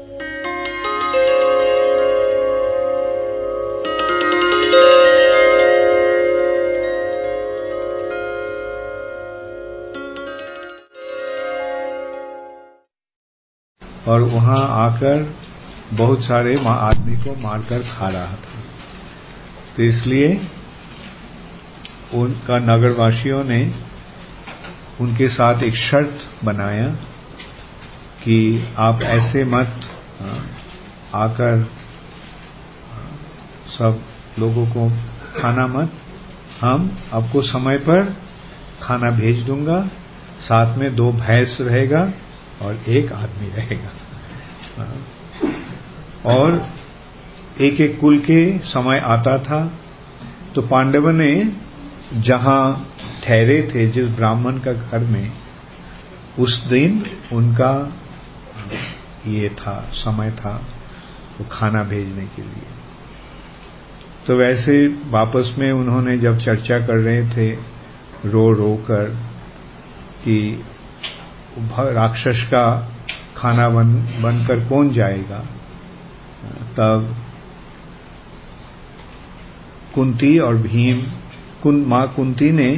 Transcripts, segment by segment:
और वहां आकर बहुत सारे आदमी को मारकर खा रहा था। तो इसलिए उनका नगरवासियों ने उनके साथ एक शर्त बनाया कि आप ऐसे मत आकर सब लोगों को खाना मत, हम आपको समय पर खाना भेज दूंगा, साथ में 2 भैंस रहेगा और 1 आदमी रहेगा। और एक कुल के समय आता था। तो पांडवों ने जहां ठहरे थे, जिस ब्राह्मण का घर में, उस दिन उनका ये था, समय था वो खाना भेजने के लिए। तो वैसे वापस में उन्होंने जब चर्चा कर रहे थे रो कर कि राक्षस का खाना बनकर कौन जाएगा, तब कुंती और भीम, मां कुंती ने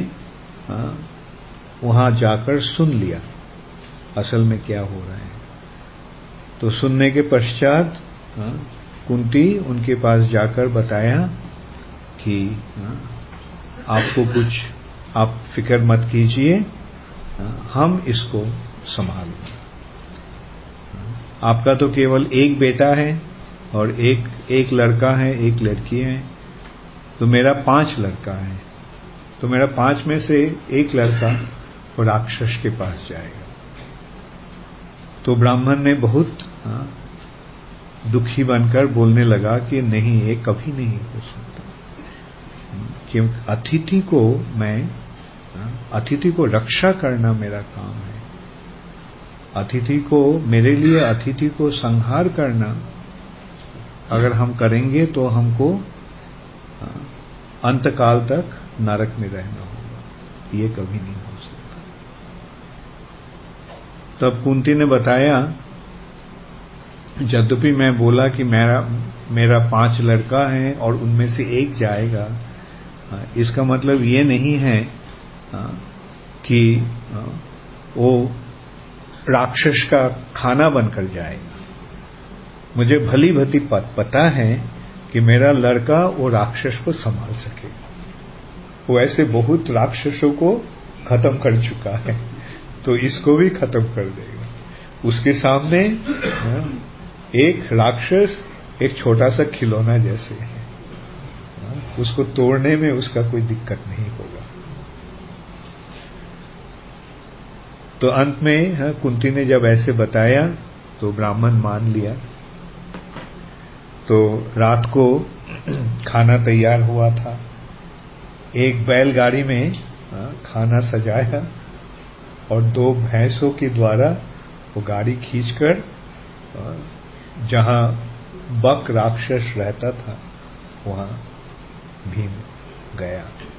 वहां जाकर सुन लिया असल में क्या हो रहा है। तो सुनने के पश्चात कुंती उनके पास जाकर बताया कि आपको कुछ, आप फिक्र मत कीजिए, हम इसको संभालेंगे। आपका तो केवल 1 बेटा है और एक लड़का है, 1 लड़की है, तो मेरा 5 लड़का है। तो मेरा 5 में से 1 लड़का वो राक्षस के पास जाएगा। तो ब्राह्मण ने बहुत दुखी बनकर बोलने लगा कि नहीं, ये कभी नहीं हो सकता, क्योंकि अतिथि को रक्षा करना मेरा काम है। मेरे लिए अतिथि को संहार करना अगर हम करेंगे तो हमको अंतकाल तक नरक में रहना होगा, ये कभी नहीं हो सकता। तब कुंती ने बताया, यद्यपि मैं बोला कि मेरा 5 लड़का है और उनमें से 1 जाएगा, इसका मतलब ये नहीं है कि वो राक्षस का खाना बनकर जाएगा। मुझे भली भांति पता है कि मेरा लड़का वो राक्षस को संभाल सकेगा। वो ऐसे बहुत राक्षसों को खत्म कर चुका है, तो इसको भी खत्म कर देगा। उसके सामने एक राक्षस एक छोटा सा खिलौना जैसे है, उसको तोड़ने में उसका कोई दिक्कत नहीं होगा। तो अंत में कुंती ने जब ऐसे बताया तो ब्राह्मण मान लिया। तो रात को खाना तैयार हुआ था। एक बैलगाड़ी में खाना सजाया और 2 भैंसों के द्वारा वो गाड़ी खींचकर जहां बक राक्षस रहता था वहां भीम गया।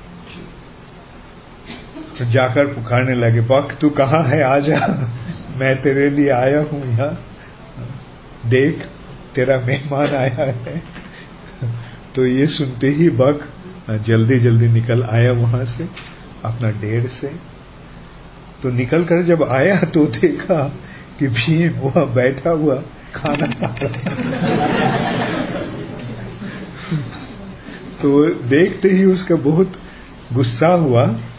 तो जाकर पुकारने लगे, बक तू कहां है, आजा, मैं तेरे लिए आया हूं यहां, देख तेरा मेहमान आया है। तो ये सुनते ही बक जल्दी जल्दी निकल आया वहां से, अपना डेढ़ से। तो निकलकर जब आया तो देखा कि भीम वहां बैठा हुआ खाना खा रहा। तो देखते ही उसका बहुत गुस्सा हुआ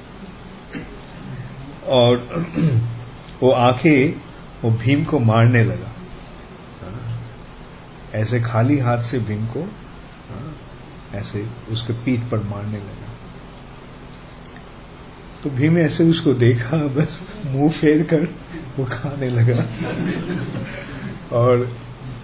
और वो आके वो भीम को मारने लगा। ऐसे खाली हाथ से भीम को ऐसे उसके पीठ पर मारने लगा। तो भीम ऐसे उसको देखा, बस मुंह फेर कर वो खाने लगा। और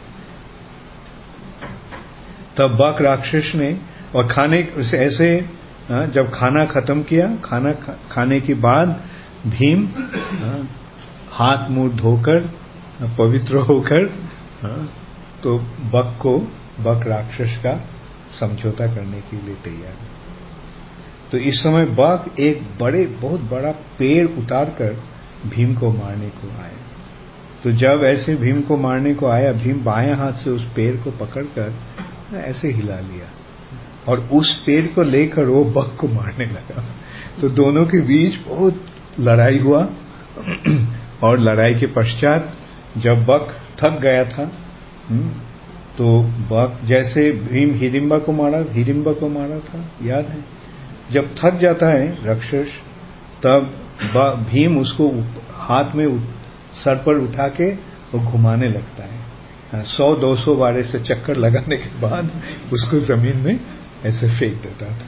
तब बक राक्षस ने और खाने से ऐसे जब खाना खत्म किया, खाना खाने के बाद भीम हाथ मुंह धोकर पवित्र होकर तो बक राक्षस का समझौता करने के लिए तैयार है। तो इस समय बक एक बहुत बड़ा पेड़ उतारकर भीम को मारने को आया। तो जब ऐसे भीम को मारने को आया, भीम बाएं हाथ से उस पेड़ को पकड़कर ऐसे हिला लिया और उस पेड़ को लेकर वो बक को मारने लगा। तो दोनों के बीच बहुत लड़ाई हुआ और लड़ाई के पश्चात जब बक थक गया था, तो बक जैसे भीम हिडिंबा को मारा था, याद है? जब थक जाता है राक्षस, तब भीम उसको हाथ में सर पर उठा के वो घुमाने लगता है। 100-200 बार ऐसे चक्कर लगाने के बाद उसको जमीन में ऐसे फेंक देता था।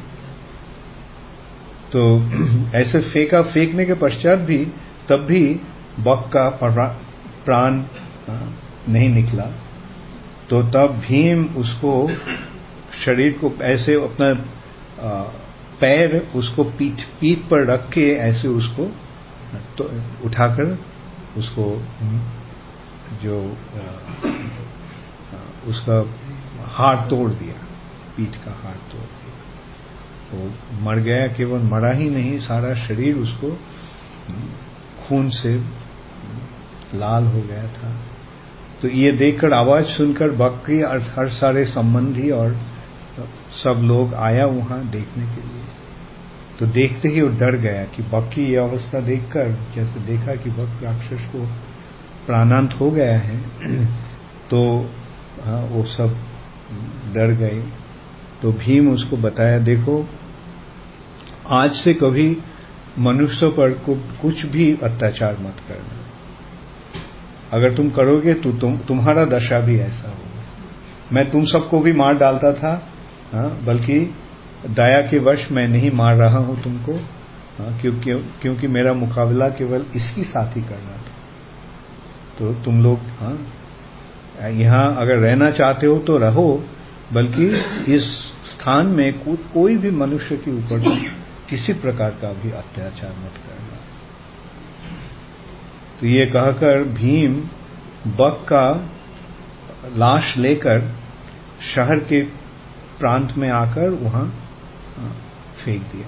तो ऐसे फेंकने के पश्चात भी तब भी बक का प्राण नहीं निकला। तो तब भीम उसको शरीर को ऐसे अपना पैर उसको पीठ पर रख के ऐसे उसको तो उठाकर उसको जो उसका हाड़ तोड़ दिया, पीठ का हाड़ तोड़ दिया। तो मर गया, केवल मरा ही नहीं, सारा शरीर उसको खून से लाल हो गया था। तो ये देखकर, आवाज सुनकर बक की हर सारे संबंधी और सब लोग आया वहां देखने के लिए। तो देखते ही वो डर गया कि बक की ये अवस्था देखकर, जैसे देखा कि बक राक्षस को प्राणांत हो गया है, तो वो सब डर गए। तो भीम उसको बताया, देखो आज से कभी मनुष्य पर कुछ भी अत्याचार मत करना। अगर तुम करोगे तो तुम्हारा दशा भी ऐसा होगा। मैं तुम सबको भी मार डालता था, बल्कि दया के वश मैं नहीं मार रहा हूं तुमको, क्योंकि मेरा मुकाबला केवल इसके साथ ही करना था। तो तुम लोग यहां अगर रहना चाहते हो तो रहो, बल्कि इस स्थान में कोई भी मनुष्य के ऊपर किसी प्रकार का भी अत्याचार मत करना। तो ये कहकर भीम बक का लाश लेकर शहर के प्रांत में आकर वहां फेंक दिया।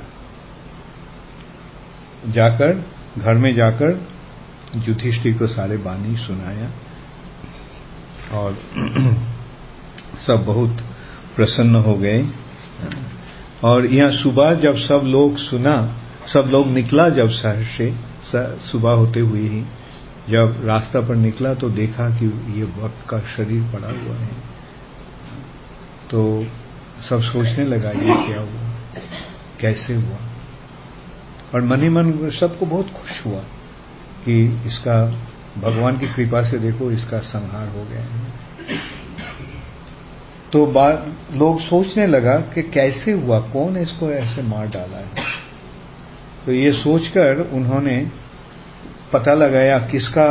जाकर घर में जाकर युधिष्ठिर को सारे बानी सुनाया और सब बहुत प्रसन्न हो गए। और यहां सुबह जब सब लोग निकला, जब शहर से सुबह होते हुए ही जब रास्ता पर निकला तो देखा कि ये बक का शरीर पड़ा हुआ है। तो सब सोचने लगा ये क्या हुआ, कैसे हुआ। और मन ही मन सबको बहुत खुश हुआ कि इसका भगवान की कृपा से देखो इसका संहार हो गया है। तो लोग सोचने लगा कि कैसे हुआ, कौन इसको ऐसे मार डाला है। तो ये सोचकर उन्होंने पता लगाया किसका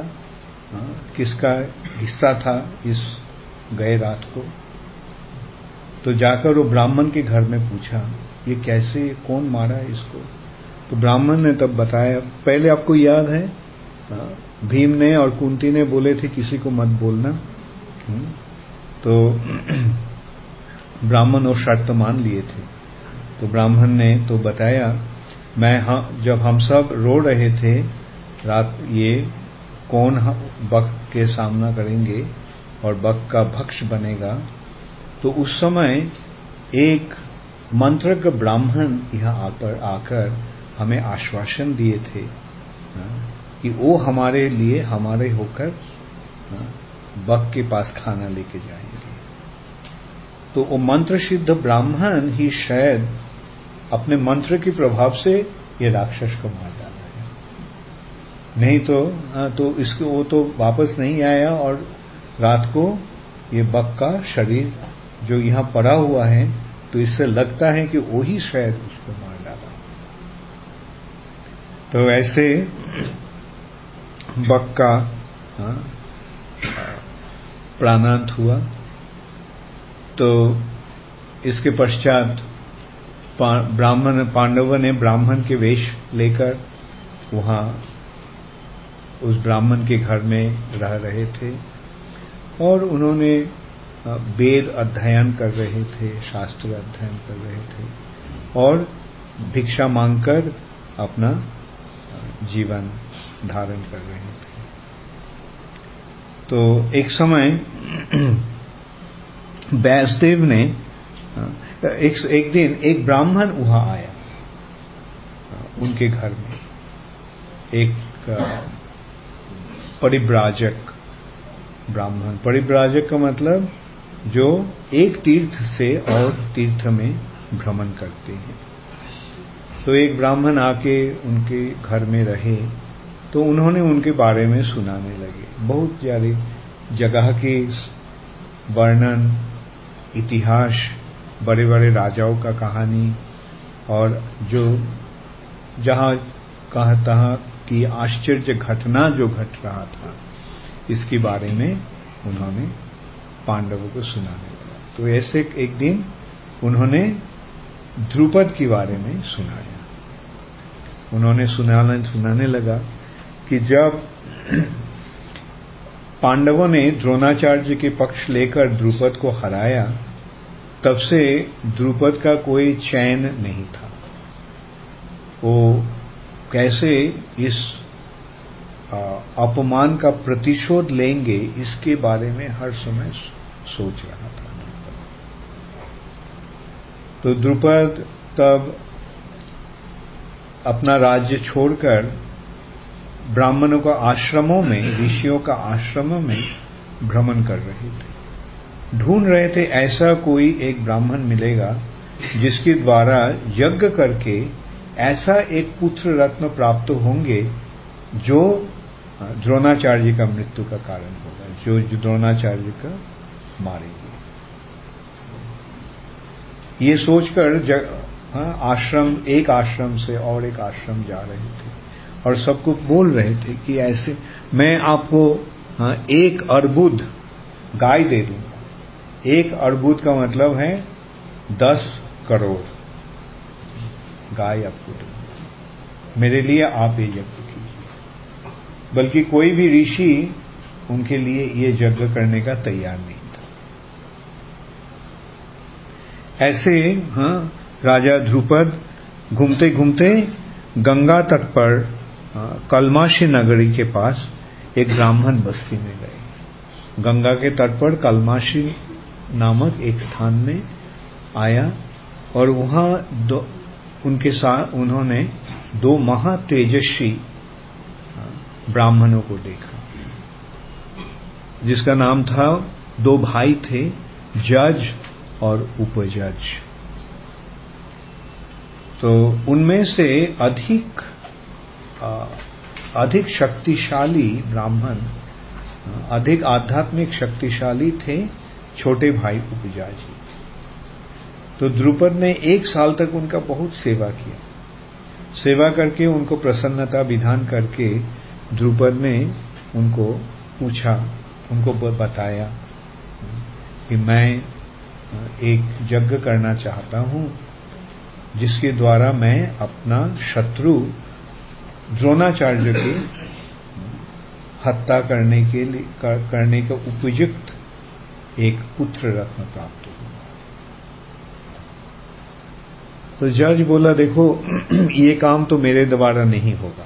हिस्सा था इस गए रात को। तो जाकर वो ब्राह्मण के घर में पूछा ये कैसे, कौन मारा इसको। तो ब्राह्मण ने तब बताया, पहले आपको याद है भीम ने और कुंती ने बोले थे किसी को मत बोलना। तो ब्राह्मण वो शर्त मान लिए थे। तो ब्राह्मण ने तो बताया, जब हम सब रो रहे थे रात, ये कौन बक के सामना करेंगे और बक का भक्ष बनेगा, तो उस समय एक मंत्रज्ञ ब्राह्मण यहाँ आकर हमें आश्वासन दिए थे कि वो हमारे लिए हमारे होकर बक के पास खाना लेके जाएंगे। तो वो मंत्र सिद्ध ब्राह्मण ही शायद अपने मंत्र के प्रभाव से ये राक्षस को मार डाला है, नहीं तो इसको वो तो वापस नहीं आया और रात को ये बक का शरीर जो यहां पड़ा हुआ है, तो इससे लगता है कि वो ही शायद उसको मार डाला। तो ऐसे बक का प्राणांत हुआ। तो इसके पश्चात पांडवों ने ब्राह्मण के वेश लेकर वहां उस ब्राह्मण के घर में रह रहे थे और उन्होंने वेद अध्ययन कर रहे थे, शास्त्र अध्ययन कर रहे थे और भिक्षा मांगकर अपना जीवन धारण कर रहे थे। तो एक समय व्यासदेव ने एक दिन एक ब्राह्मण वहां आया उनके घर में, एक परिव्राजक ब्राह्मण। परिव्राजक का मतलब जो एक तीर्थ से और तीर्थ में भ्रमण करते हैं। तो एक ब्राह्मण आके उनके घर में रहे, तो उन्होंने उनके बारे में सुनाने लगे, बहुत सारी जगह के वर्णन, इतिहास, बड़े बड़े राजाओं का कहानी, और जो जहां कहाँ तहाँ की आश्चर्य घटना जो घट रहा था, इसके बारे में उन्होंने पांडवों को सुनाने लगा। तो ऐसे एक दिन उन्होंने द्रुपद के बारे में सुनाया। उन्होंने सुनाने लगा कि जब पांडवों ने द्रोणाचार्य के पक्ष लेकर द्रुपद को हराया, तब से द्रुपद का कोई चैन नहीं था। वो कैसे इस अपमान का प्रतिशोध लेंगे, इसके बारे में हर समय सोच रहा था। तो द्रुपद तब अपना राज्य छोड़कर ब्राह्मणों का आश्रमों में, ऋषियों का आश्रमों में भ्रमण कर रहे थे। ढूंढ रहे थे ऐसा कोई एक ब्राह्मण मिलेगा जिसके द्वारा यज्ञ करके ऐसा एक पुत्र रत्न प्राप्त होंगे जो द्रोणाचार्य का मृत्यु का कारण होगा, जो द्रोणाचार्य का मारेंगे। ये सोचकर आश्रम, एक आश्रम से और एक आश्रम जा रहे थे और सबको बोल रहे थे कि ऐसे मैं आपको 1 अर्बुद गाय दे दूंगा। 1 अर्बुद का मतलब है 10 करोड़ गाय आपको दूंगा, मेरे लिए आप ये यज्ञ कीजिए। बल्कि कोई भी ऋषि उनके लिए ये यज्ञ करने का तैयार नहीं था। ऐसे राजा द्रुपद घूमते घूमते गंगा तट पर कलमाशी नगरी के पास एक ब्राह्मण बस्ती में गए। गंगा के तट पर कलमाशी नामक एक स्थान में आया और वहां उनके साथ उन्होंने 2 महा तेजस्वी ब्राह्मणों को देखा, जिसका नाम था, 2 भाई थे, जज और उपजज। तो उनमें से अधिक शक्तिशाली ब्राह्मण, अधिक आध्यात्मिक शक्तिशाली थे छोटे भाई उपजाजी। तो द्रुपद ने 1 साल तक उनका बहुत सेवा किया। सेवा करके उनको प्रसन्नता विधान करके द्रुपद ने उनको पूछा, उनको बताया कि मैं एक यज्ञ करना चाहता हूं जिसके द्वारा मैं अपना शत्रु द्रोणाचार्य की हत्या करने का उपयुक्त एक पुत्र रत्न प्राप्त हो। तो जज बोला, देखो ये काम तो मेरे द्वारा नहीं होगा,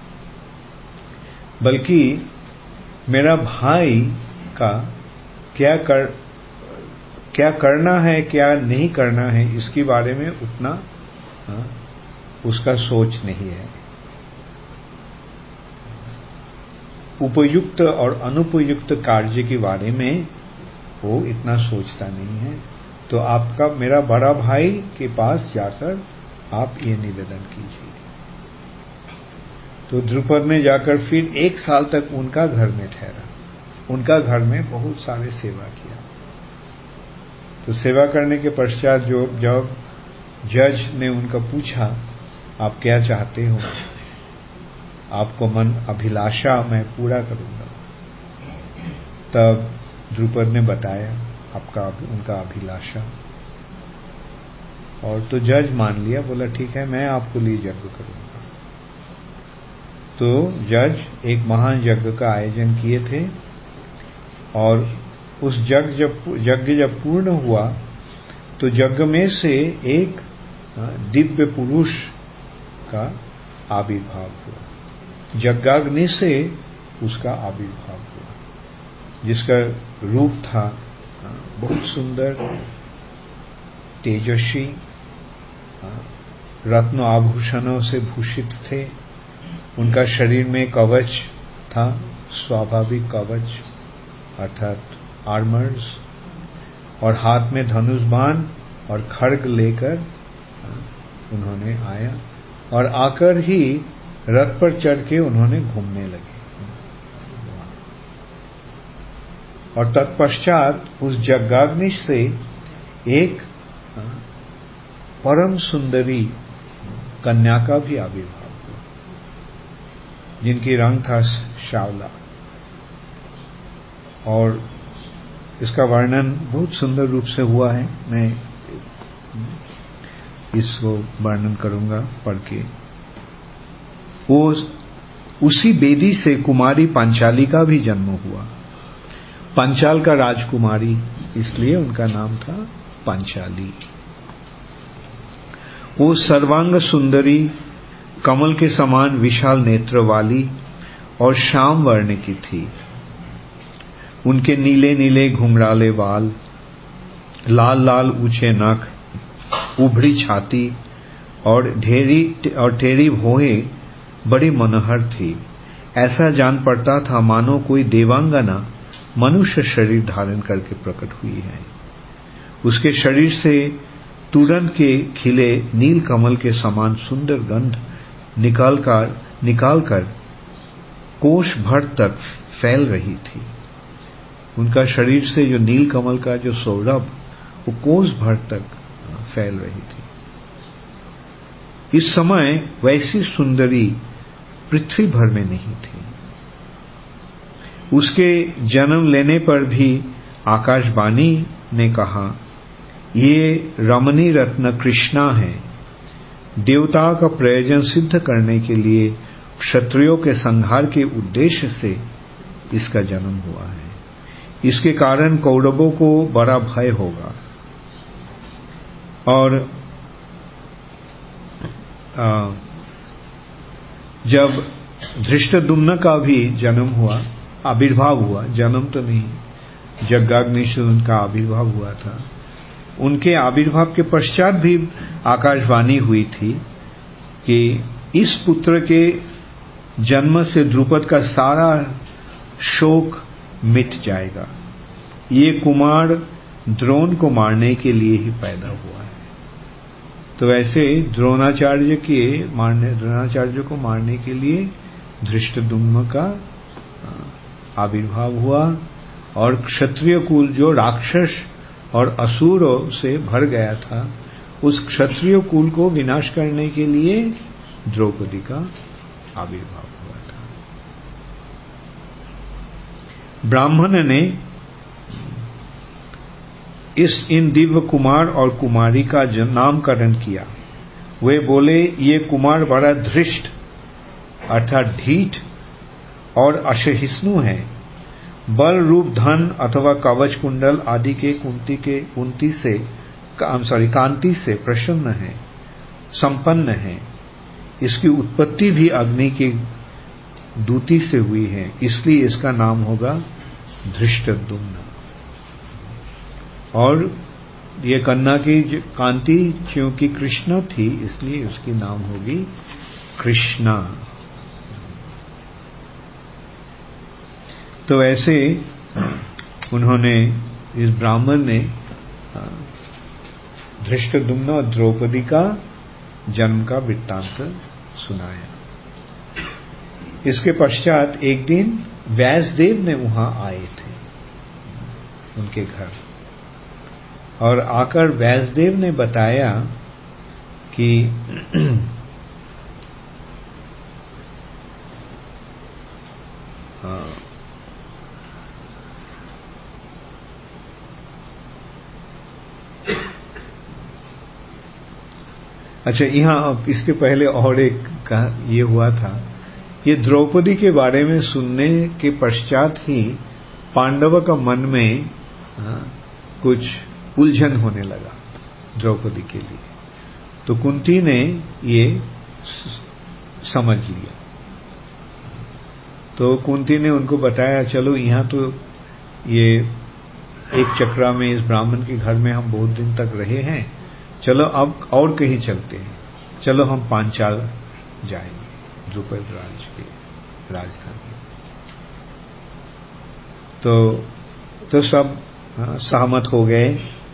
बल्कि मेरा भाई का क्या करना है, क्या नहीं करना है, इसके बारे में उतना उसका सोच नहीं है। उपयुक्त और अनुपयुक्त कार्य के बारे में वो इतना सोचता नहीं है। तो आपका, मेरा बड़ा भाई के पास जाकर आप ये निवेदन कीजिए। तो द्रुपद ने जाकर फिर 1 साल तक उनका घर में ठहरा, उनका घर में बहुत सारे सेवा किया। तो सेवा करने के पश्चात जब जज ने उनका पूछा, आप क्या चाहते हो, आपको मन अभिलाषा मैं पूरा करूंगा, तब द्रुपद ने बताया उनका अभिलाषा, और तो जज मान लिया, बोला ठीक है मैं आपको लिए यज्ञ करूंगा। तो जज एक महान यज्ञ का आयोजन किए थे और उस यज्ञ जब पूर्ण हुआ तो यज्ञ में से एक दिव्य पुरुष का आविर्भाव हुआ, यज्ञाग्नि से उसका आविर्भाव हुआ। जिसका रूप था बहुत सुंदर, तेजस्वी, रत्न आभूषणों से भूषित थे। उनका शरीर में कवच था, स्वाभाविक कवच अर्थात आर्मर्स, और हाथ में धनुष बाण और खड्ग लेकर उन्होंने आया, और आकर ही रथ पर चढ़ के उन्होंने घूमने लगे। और तत्पश्चात उस जग्गाग्नि से एक परम सुंदरी कन्या का भी आविर्भाव हुआ, जिनकी रंग था श्यावला। और इसका वर्णन बहुत सुंदर रूप से हुआ है, मैं इसको वर्णन करूंगा पढ़ के। वो उसी बेदी से कुमारी पांचाली का भी जन्म हुआ। पांचाल का राजकुमारी, इसलिए उनका नाम था पांचाली। वो सर्वांग सुंदरी, कमल के समान विशाल नेत्र वाली और श्याम वर्ण की थी। उनके नीले नीले घुंघराले बाल, लाल लाल ऊंचे नख, उभरी छाती और टेढ़ी भौहें बड़ी मनोहर थी। ऐसा जान पड़ता था मानो कोई देवांगना मनुष्य शरीर धारण करके प्रकट हुई है। उसके शरीर से तुरंत के खिले नील कमल के समान सुंदर गंध निकालकर कोष भर तक फैल रही थी। उनका शरीर से जो नील कमल का जो सौरभ वो कोष भर तक फैल रही थी। इस समय वैसी सुंदरी पृथ्वी भर में नहीं थी। उसके जन्म लेने पर भी आकाशवाणी ने कहा, ये रमणी रत्न कृष्णा है। देवताओं का प्रयोजन सिद्ध करने के लिए क्षत्रियों के संहार के उद्देश्य से इसका जन्म हुआ है। इसके कारण कौरवों को बड़ा भय होगा। और जब धृष्टद्युम्न का भी जन्म हुआ, आविर्भाव हुआ, जन्म तो नहीं, जग्गाग्नि से उनका आविर्भाव हुआ था। उनके आविर्भाव के पश्चात भी आकाशवाणी हुई थी कि इस पुत्र के जन्म से द्रुपद का सारा शोक मिट जाएगा। ये कुमार द्रोण को मारने के लिए ही पैदा हुआ है। तो ऐसे द्रोणाचार्य को मारने के लिए धृष्टद्युम्न का आविर्भाव हुआ, और क्षत्रिय कुल जो राक्षस और असुरों से भर गया था, उस क्षत्रिय कुल को विनाश करने के लिए द्रौपदी का आविर्भाव हुआ था। ब्राह्मण ने इन दिव्य कुमार और कुमारी का नामकरण किया। वे बोले, ये कुमार बड़ा धृष्ट अर्थात ढीठ और असहिष्णु है। बल रूप धन अथवा कवच कुंडल आदि के कांति से प्रसन्न है, संपन्न है। इसकी उत्पत्ति भी अग्नि की दूती से हुई है, इसलिए इसका नाम होगा धृष्टद्युम्न। और ये कन्या की कांति क्योंकि कृष्ण थी, इसलिए उसकी नाम होगी कृष्णा। तो ऐसे उन्होंने, इस ब्राह्मण ने धृष्टद्युम्न और द्रौपदी का जन्म का वृत्तांत सुनाया। इसके पश्चात एक दिन व्यासदेव ने वहां आए थे उनके घर, और आकर व्यासदेव ने बताया कि अच्छा, यहां इसके पहले और एक ये हुआ था, ये द्रौपदी के बारे में सुनने के पश्चात ही पांडव का मन में कुछ उलझन होने लगा द्रौपदी के लिए। तो कुंती ने ये समझ लिया। तो कुंती ने उनको बताया, चलो यहाँ तो ये एक चक्रा में इस ब्राह्मण के घर में हम बहुत दिन तक रहे हैं, चलो अब और कहीं चलते हैं, चलो हम पांचाल जाएंगे, द्रुपद राज के राजधानी। तो सब सहमत हो गए।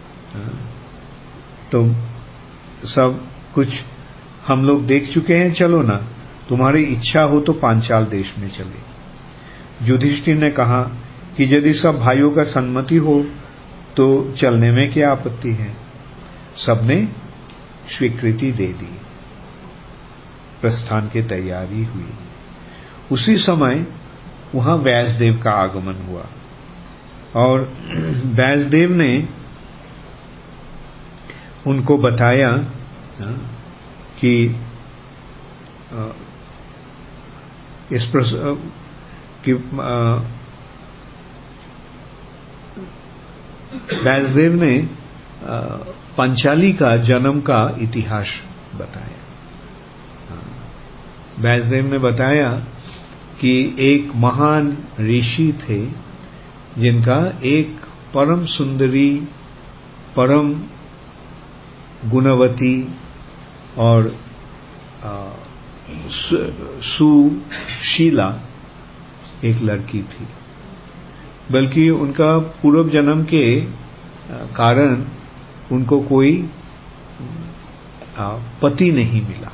तो सब कुछ हम लोग देख चुके हैं, चलो ना, तुम्हारी इच्छा हो तो पांचाल देश में चले। युधिष्ठिर ने कहा कि यदि सब भाइयों का सम्मति हो तो चलने में क्या आपत्ति है। सबने स्वीकृति दे दी, प्रस्थान की तैयारी हुई। उसी समय वहां व्यासदेव का आगमन हुआ और व्यासदेव ने उनको बताया कि व्यासदेव ने पंचाली का जन्म का इतिहास बताया। व्यासदेव ने बताया कि एक महान ऋषि थे जिनका एक परम सुंदरी, परम गुणवती और सुशीला एक लड़की थी, बल्कि उनका पूर्व जन्म के कारण उनको कोई पति नहीं मिला,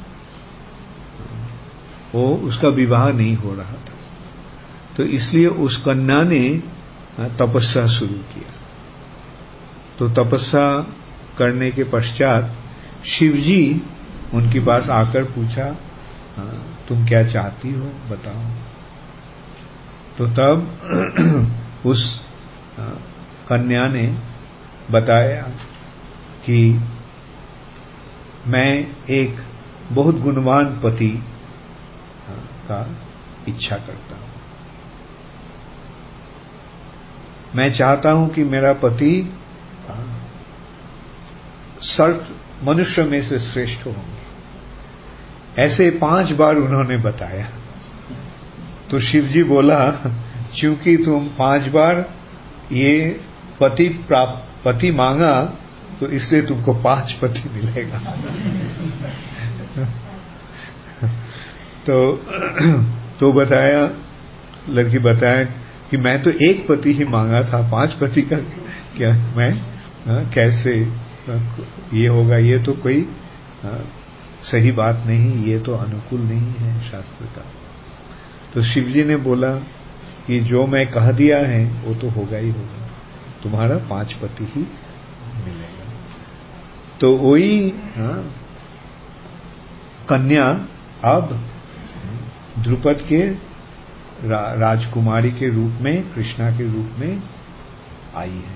वो उसका विवाह नहीं हो रहा था। तो इसलिए उस कन्या ने तपस्या शुरू किया। तो तपस्या करने के पश्चात शिवजी उनके पास आकर पूछा, तुम क्या चाहती हो, बताओ। तो तब उस कन्या ने बताया कि मैं एक बहुत गुणवान पति का इच्छा करता हूं। मैं चाहता हूं कि मेरा पति सर्व मनुष्य में से श्रेष्ठ होंगे। ऐसे 5 बार उन्होंने बताया। तो शिवजी बोला, चूंकि तुम 5 बार ये पति मांगा तो इसलिए तुमको 5 पति मिलेगा। तो बताया, लड़की बताया कि मैं तो एक पति ही मांगा था, 5 पति का क्या मैं कैसे ये होगा, ये तो कोई सही बात नहीं, ये तो अनुकूल नहीं है शास्त्र का। तो शिवजी ने बोला कि जो मैं कह दिया है वो तो होगा ही होगा, तुम्हारा 5 पति ही मिलेगा। तो वही कन्या अब द्रुपद के राजकुमारी के रूप में, कृष्णा के रूप में आई है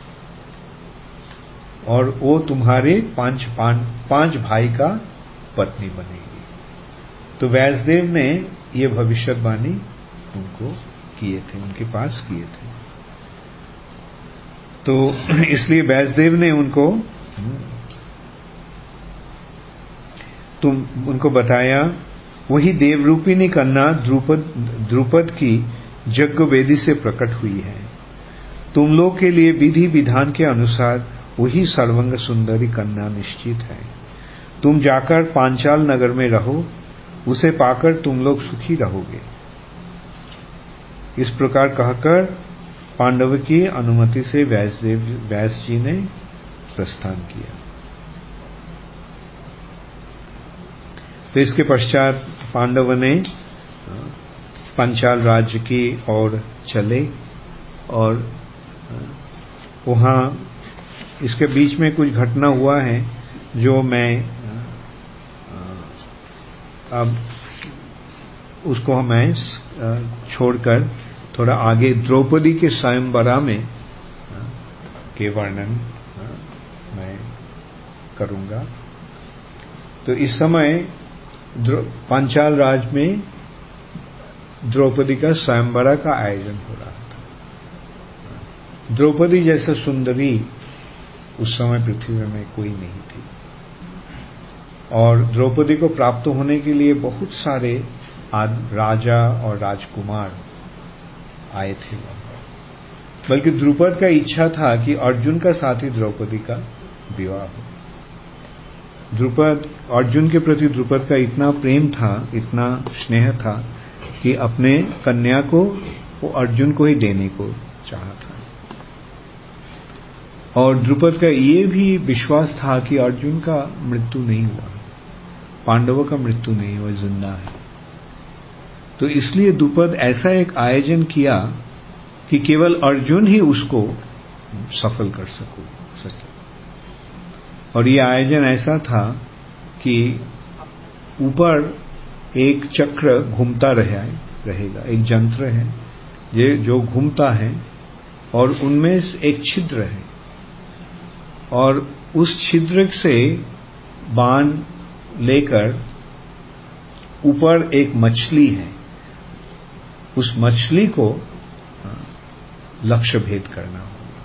और वो तुम्हारे 5 भाई का पत्नी बनेगी। तो व्यासदेव ने ये भविष्यवाणी उनको किए थे, उनके पास किए थे। तो इसलिए व्यासदेव ने उनको बताया, वही देवरूपिणी कन्या द्रुपद की यज्ञ वेदी से प्रकट हुई है। तुम लोग के लिए विधि विधान के अनुसार वही सर्वांग सुंदरी कन्या निश्चित है। तुम जाकर पांचाल नगर में रहो, उसे पाकर तुम लोग सुखी रहोगे। इस प्रकार कहकर पांडव की अनुमति से व्यास जी ने प्रस्थान किया। तो इसके पश्चात पांडव ने पांचाल राज्य की ओर चले और वहां इसके बीच में कुछ घटना हुआ है जो मैं अब उसको मैं छोड़कर थोड़ा आगे द्रौपदी के स्वयंवरा में के वर्णन मैं करूंगा। तो इस समय पांचाल राज में द्रौपदी का स्वयंवरा का आयोजन हो रहा था। द्रौपदी जैसे सुंदरी उस समय पृथ्वी में कोई नहीं थी और द्रौपदी को प्राप्त होने के लिए बहुत सारे राजा और राजकुमार आए थे। बल्कि द्रुपद का इच्छा था कि अर्जुन का साथ ही द्रौपदी का विवाह हो। अर्जुन के प्रति द्रुपद का इतना प्रेम था, इतना स्नेह था कि अपने कन्या को वो अर्जुन को ही देने को चाहा था। और द्रुपद का ये भी विश्वास था कि अर्जुन का मृत्यु नहीं हुआ, पांडवों का मृत्यु नहीं हुआ, जिंदा है। तो इसलिए द्रुपद ऐसा एक आयोजन किया कि केवल अर्जुन ही उसको सफल कर सके। और ये आयोजन ऐसा था कि ऊपर एक चक्र घूमता रहेगा, एक यंत्र है ये जो घूमता है और उनमें एक छिद्र है और उस छिद्र से बाण लेकर ऊपर एक मछली है, उस मछली को लक्ष्य भेद करना होगा।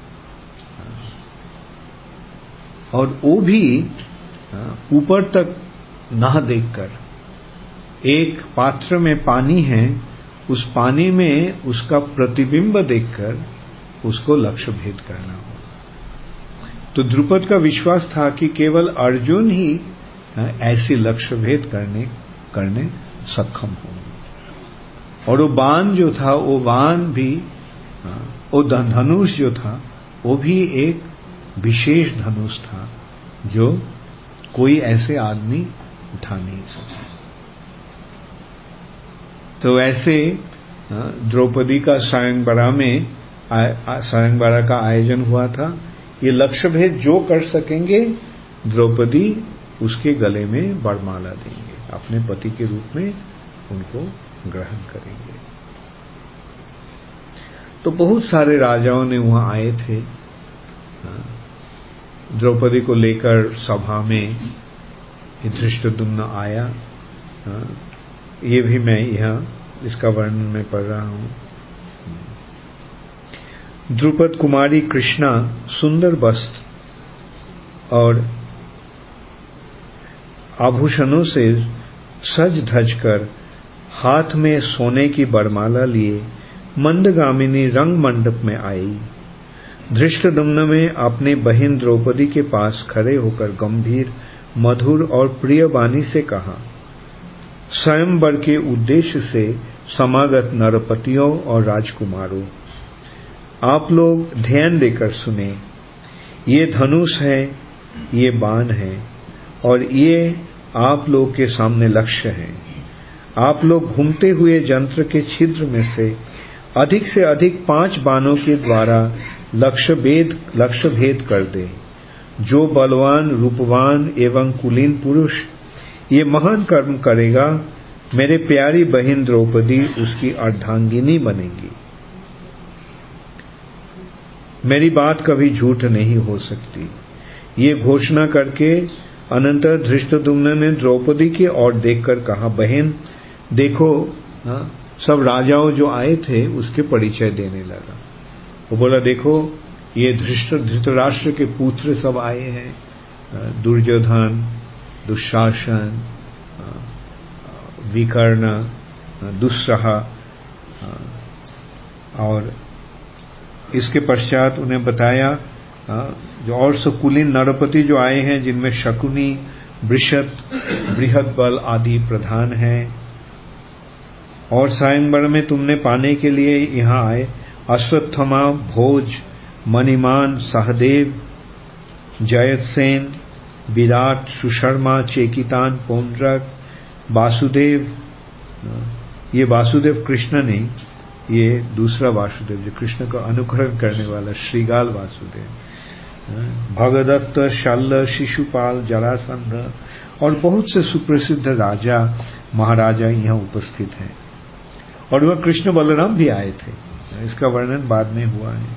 और वो भी ऊपर तक न देखकर, एक पात्र में पानी है, उस पानी में उसका प्रतिबिंब देखकर उसको लक्ष्य भेद करना होगा। तो द्रुपद का विश्वास था कि केवल अर्जुन ही ऐसी लक्ष्य भेद करने सक्षम होंगे। और वो बाण जो था, वो बाण भी, वो धनुष जो था, वो भी एक विशेष धनुष था जो कोई ऐसे आदमी उठा नहीं सका। तो ऐसे द्रौपदी का सायंवरा का आयोजन हुआ था। ये लक्ष्य भेद जो कर सकेंगे, द्रौपदी उसके गले में वरमाला देंगे, अपने पति के रूप में उनको ग्रहण करेंगे। तो बहुत सारे राजाओं ने वहां आए थे द्रौपदी को लेकर। सभा में धृष्टद्युम्न आया, ये भी मैं यहां इसका वर्णन में पढ़ रहा हूं। द्रुपद कुमारी कृष्णा सुंदर वस्त्र और आभूषणों से सज धज कर हाथ में सोने की बरमाला लिए मंदगामिनी रंग मंडप में आई। धृष्टद्युम्न में अपने बहन द्रौपदी के पास खड़े होकर गंभीर, मधुर और प्रिय वाणी से कहा, स्वयंवर के उद्देश्य से समागत नरपतियों और राजकुमारों, आप लोग ध्यान देकर सुने। ये धनुष है, ये बाण है और ये आप लोग के सामने लक्ष्य है। आप लोग घूमते हुए यंत्र के छिद्र में से अधिक 5 बाणों के द्वारा लक्ष्य भेद कर दे। जो बलवान, रूपवान एवं कुलीन पुरुष ये महान कर्म करेगा, मेरे प्यारी बहन द्रौपदी उसकी अर्धांगिनी बनेगी। मेरी बात कभी झूठ नहीं हो सकती। ये घोषणा करके अनंतर धृष्टद्युम्न ने द्रौपदी की ओर देखकर कहा, बहन देखो, सब राजाओं जो आए थे उसके परिचय देने लगा। वो बोला, देखो ये धृतराष्ट्र के पुत्र सब आए हैं, दुर्योधन, दुशासन, विकर्ण, दुस्सह, और इसके पश्चात उन्हें बताया जो और सब कुलीन नरपति जो आए हैं, जिनमें शकुनी, वृषत, बृहद्बल आदि प्रधान हैं। और सायंवर में तुमने पाने के लिए यहां आए अश्वत्थमा, भोज, मणिमान, सहदेव, जयसेन, विराट, सुशर्मा, चेकितान, पौंड्रक, वासुदेव। ये वासुदेव कृष्ण नहीं, ये दूसरा वासुदेव जो कृष्ण का अनुकरण करने वाला श्रीगाल वासुदेव, भगदत्त, शल्य, शिशुपाल, जरासंध और बहुत से सुप्रसिद्ध राजा महाराजा यहां उपस्थित हैं। और वह कृष्ण बलराम भी आए थे, इसका वर्णन बाद में हुआ है।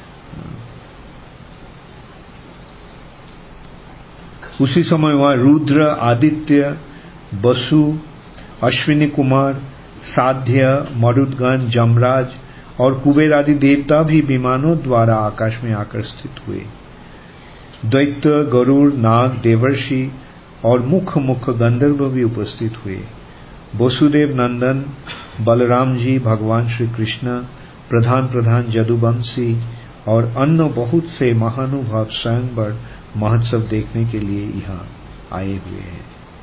उसी समय वहां रुद्र, आदित्य, वसु, अश्विनी कुमार, साध्य, मरुदगण, जमराज और कुबेर आदि देवता भी विमानों द्वारा आकाश में आकर स्थित हुए। दैत्य, गरुड़, नाग, देवर्षि और मुख गंधर्व भी उपस्थित हुए। वसुदेव नंदन बलराम जी, भगवान श्री कृष्ण, प्रधान प्रधान जदुवंशी और अन्य बहुत से महानुभाव स्वयंवर महोत्सव देखने के लिए यहाँ आए हुए हैं।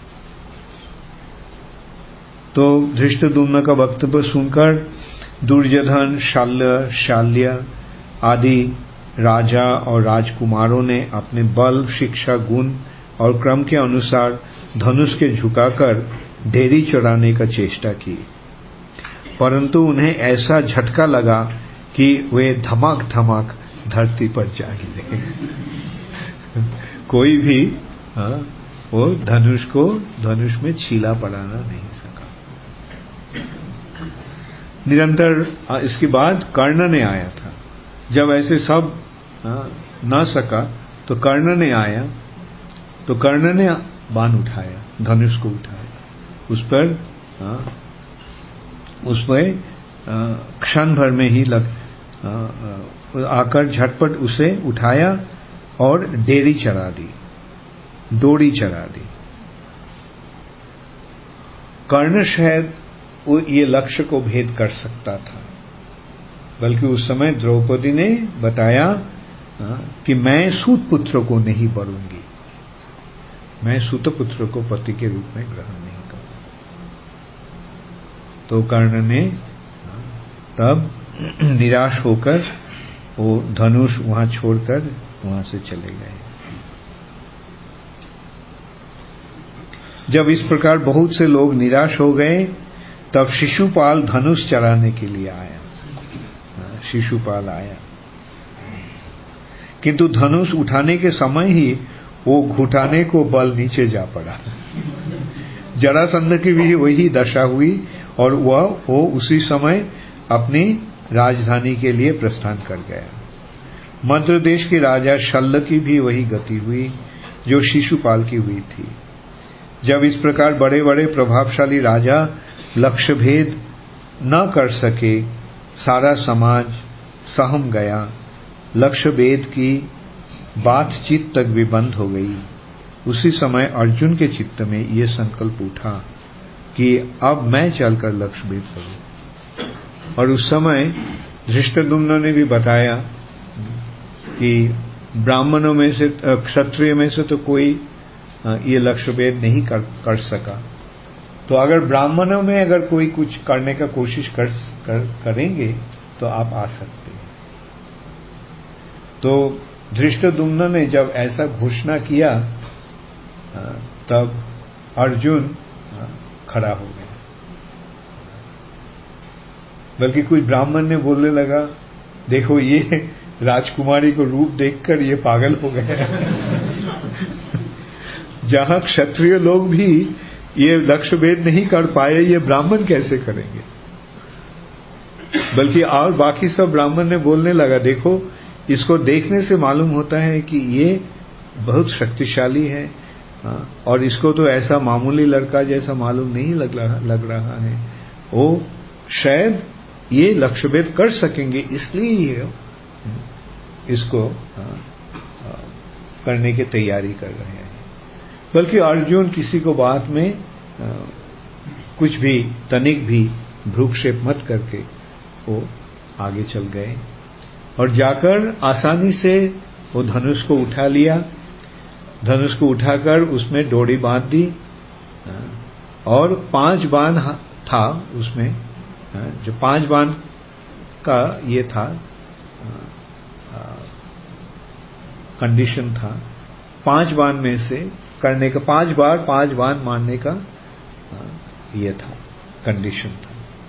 तो धृष्टद्युम्न का वक्तव्य सुनकर दुर्योधन, शल्य, शाल्य आदि राजा और राजकुमारों ने अपने बल, शिक्षा, गुण और क्रम के अनुसार धनुष के झुकाकर डेरी चढ़ाने का चेष्टा की, परंतु उन्हें ऐसा झटका लगा कि वे धमाक धमाक धरती पर जा गिरे। कोई भी वो धनुष में छीला पड़ाना नहीं सका। निरंतर इसके बाद कर्ण ने आया था। जब ऐसे सब ना सका तो कर्ण ने आया, तो कर्ण ने बाण उठाया, धनुष को उठाया, उस पर क्षण भर में ही आकर झटपट उसे उठाया और डोरी चढ़ा दी। कर्ण शायद ये लक्ष्य को भेद कर सकता था, बल्कि उस समय द्रौपदी ने बताया कि मैं सूत पुत्र को नहीं वरूंगी, मैं सूत पुत्र को पति के रूप में ग्रहण नहीं करूंगा। तो कर्ण ने तब निराश होकर वो धनुष वहां छोड़कर वहां से चले गए। जब इस प्रकार बहुत से लोग निराश हो गए, तब शिशुपाल धनुष चढ़ाने के लिए आया। शिशुपाल आया, किंतु धनुष उठाने के समय ही वो घुटाने को बल नीचे जा पड़ा। जरासंध की भी वही दशा हुई और वो उसी समय अपनी राजधानी के लिए प्रस्थान कर गया। मद्र देश के राजा शल्य की भी वही गति हुई जो शिशुपाल की हुई थी। जब इस प्रकार बड़े बड़े प्रभावशाली राजा लक्ष्य भेद न कर सके, सारा समाज सहम गया। लक्ष्य भेद की बातचीत तक भी बंद हो गई। उसी समय अर्जुन के चित्त में ये संकल्प उठा कि अब मैं चलकर लक्ष्य भेद करूं। और उस समय धृष्टद्युम्न ने भी बताया कि ब्राह्मणों में से, क्षत्रिय में से तो कोई ये लक्ष्य भेद नहीं कर सका, तो अगर ब्राह्मणों में अगर कोई कुछ करने का कोशिश करेंगे तो आप आ सकते हैं। तो धृष्टद्युम्न ने जब ऐसा घोषणा किया तब अर्जुन खड़ा हो गया। बल्कि कोई ब्राह्मण ने बोलने लगा, देखो ये राजकुमारी को रूप देखकर ये पागल हो गया। जहां क्षत्रिय लोग भी ये लक्ष्य भेद नहीं कर पाए, ये ब्राह्मण कैसे करेंगे। बल्कि और बाकी सब ब्राह्मण ने बोलने लगा, देखो इसको देखने से मालूम होता है कि ये बहुत शक्तिशाली है, और इसको तो ऐसा मामूली लड़का जैसा मालूम नहीं लग रहा है। वो शायद ये लक्ष्य भेद कर सकेंगे, इसलिए इसको करने की तैयारी कर रहे हैं। बल्कि अर्जुन किसी को बात में कुछ भी तनिक भी भ्रूक्षेप मत करके वो आगे चल गए और जाकर आसानी से वो धनुष को उठा लिया। धनुष को उठाकर उसमें डोरी बांध दी और 5 बाण था उसमें, जो 5 बाण का ये था कंडीशन था। 5 बाण में से करने का 5 बार 5 बाण मारने का ये था, कंडीशन था।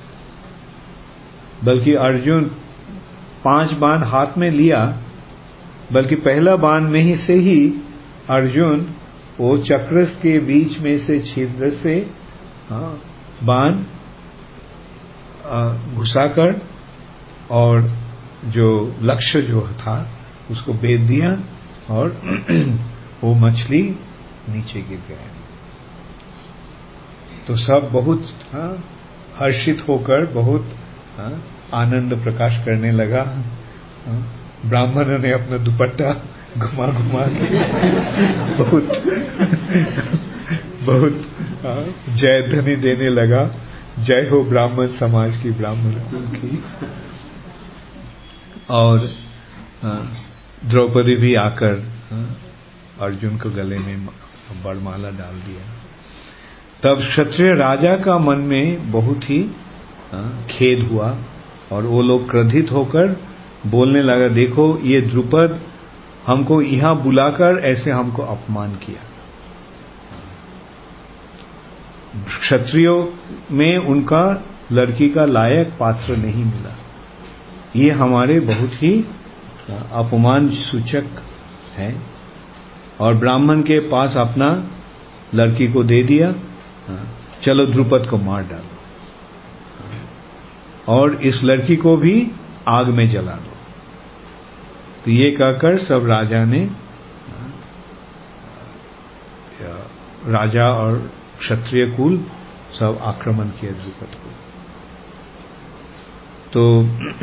बल्कि अर्जुन 5 बाण हाथ में लिया, बल्कि पहला बाण में ही से ही अर्जुन वो चक्र के बीच में से छिद्र से बाण घुसाकर और जो लक्ष्य जो था उसको भेद दिया और वो मछली नीचे गिर गया। तो सब बहुत हर्षित होकर बहुत आनंद प्रकाश करने लगा। ब्राह्मणों ने अपना दुपट्टा घुमा घुमा के बहुत जय ध्वनि देने लगा, जय हो ब्राह्मण समाज की, ब्राह्मण कुल की। और द्रौपदी भी आकर अर्जुन को गले में वरमाला डाल दिया। तब क्षत्रिय राजा का मन में बहुत ही खेद हुआ और वो लोग क्रोधित होकर बोलने लगा, देखो ये द्रुपद हमको यहां बुलाकर ऐसे हमको अपमान किया। क्षत्रियों में उनका लड़की का लायक पात्र नहीं मिला, ये हमारे बहुत ही अपमान सूचक है। और ब्राह्मण के पास अपना लड़की को दे दिया, चलो द्रुपद को मार डालो और इस लड़की को भी आग में जला दो। तो ये कहकर सब राजा और क्षत्रिय कुल सब आक्रमण किया द्रुपद को। तो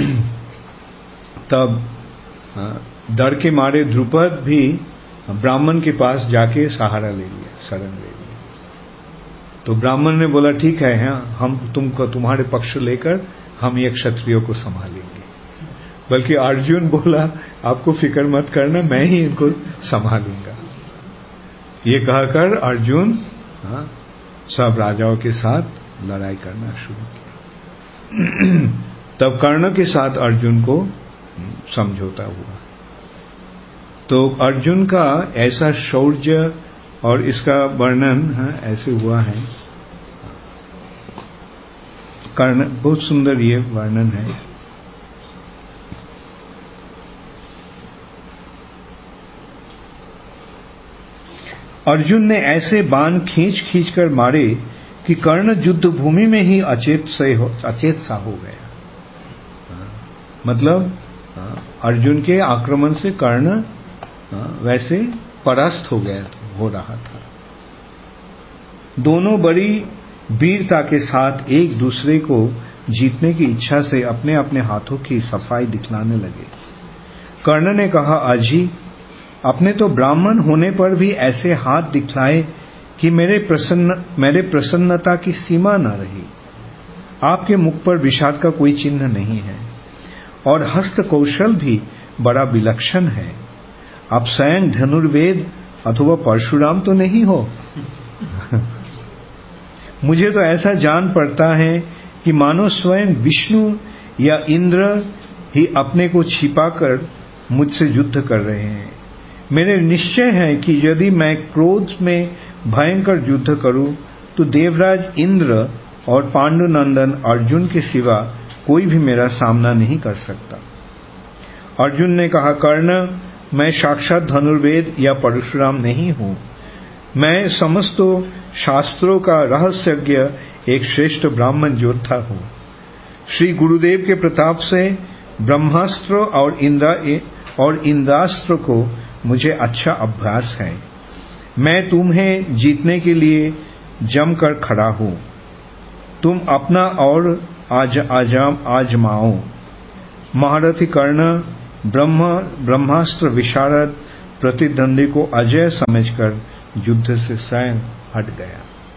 तब डर के मारे द्रुपद भी ब्राह्मण के पास जाके सहारा ले लिया, शरण ले लिया। तो ब्राह्मण ने बोला, ठीक है, हम तुमको तुम्हारे पक्ष लेकर हम ये क्षत्रियों को संभालेंगे। बल्कि अर्जुन बोला, आपको फिक्र मत करना, मैं ही इनको संभालूंगा। ये कहकर अर्जुन सब राजाओं के साथ लड़ाई करना शुरू किया। तब कर्ण के साथ अर्जुन को समझौता हुआ। तो अर्जुन का ऐसा शौर्य और इसका वर्णन ऐसे हुआ है, कर्ण बहुत सुंदर ये वर्णन है। अर्जुन ने ऐसे बाण खींच खींच कर मारे कि कर्ण युद्ध भूमि में ही अचेत सा हो गया। मतलब अर्जुन के आक्रमण से कर्ण वैसे परास्त हो रहा था। दोनों बड़ी वीरता के साथ एक दूसरे को जीतने की इच्छा से अपने अपने हाथों की सफाई दिखलाने लगे। कर्ण ने कहा, अजी, अपने तो ब्राह्मण होने पर भी ऐसे हाथ दिखलाए कि मेरे प्रसन्नता की सीमा न रही। आपके मुख पर विषाद का कोई चिन्ह नहीं है और हस्त कौशल भी बड़ा विलक्षण है। आप स्वयं धनुर्वेद अथवा परशुराम तो नहीं हो। मुझे तो ऐसा जान पड़ता है कि मानो स्वयं विष्णु या इंद्र ही अपने को छिपाकर मुझसे युद्ध कर रहे हैं। मेरे निश्चय है कि यदि मैं क्रोध में भयंकर युद्ध करूं तो देवराज इंद्र और पांडुनंदन अर्जुन के सिवा कोई भी मेरा सामना नहीं कर सकता। अर्जुन ने कहा, कर्ण, मैं साक्षात धनुर्वेद या परशुराम नहीं हूं। मैं समस्त शास्त्रों का रहस्यज्ञ एक श्रेष्ठ ब्राह्मण योद्धा हूं। श्री गुरुदेव के प्रताप से ब्रह्मास्त्र और इंद्रास्त्र को मुझे अच्छा अभ्यास है। मैं तुम्हें जीतने के लिए जमकर खड़ा हूं। तुम अपना और आजमाओ। महारथी कर्ण ब्रह्मास्त्र विशारद प्रतिद्वंदी को अजय समझकर युद्ध से स्वयं हट गया।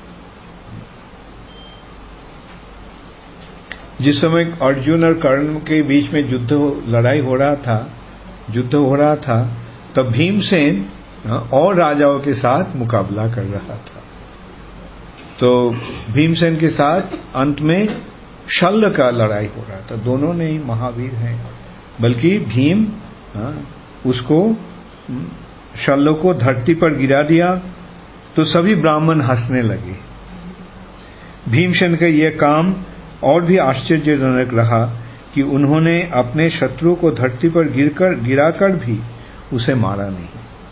जिस समय अर्जुन और कर्ण के बीच में लड़ाई हो रहा था, तब भीमसेन और राजाओं के साथ मुकाबला कर रहा था। तो भीमसेन के साथ अंत में शल्य का लड़ाई हो रहा था। दोनों ने ही महावीर हैं, बल्कि भीम उसको शल्य को धरती पर गिरा दिया तो सभी ब्राह्मण हंसने लगे। भीमसेन का यह काम और भी आश्चर्यजनक रहा कि उन्होंने अपने शत्रु को धरती पर गिराकर भी उसे मारा नहीं।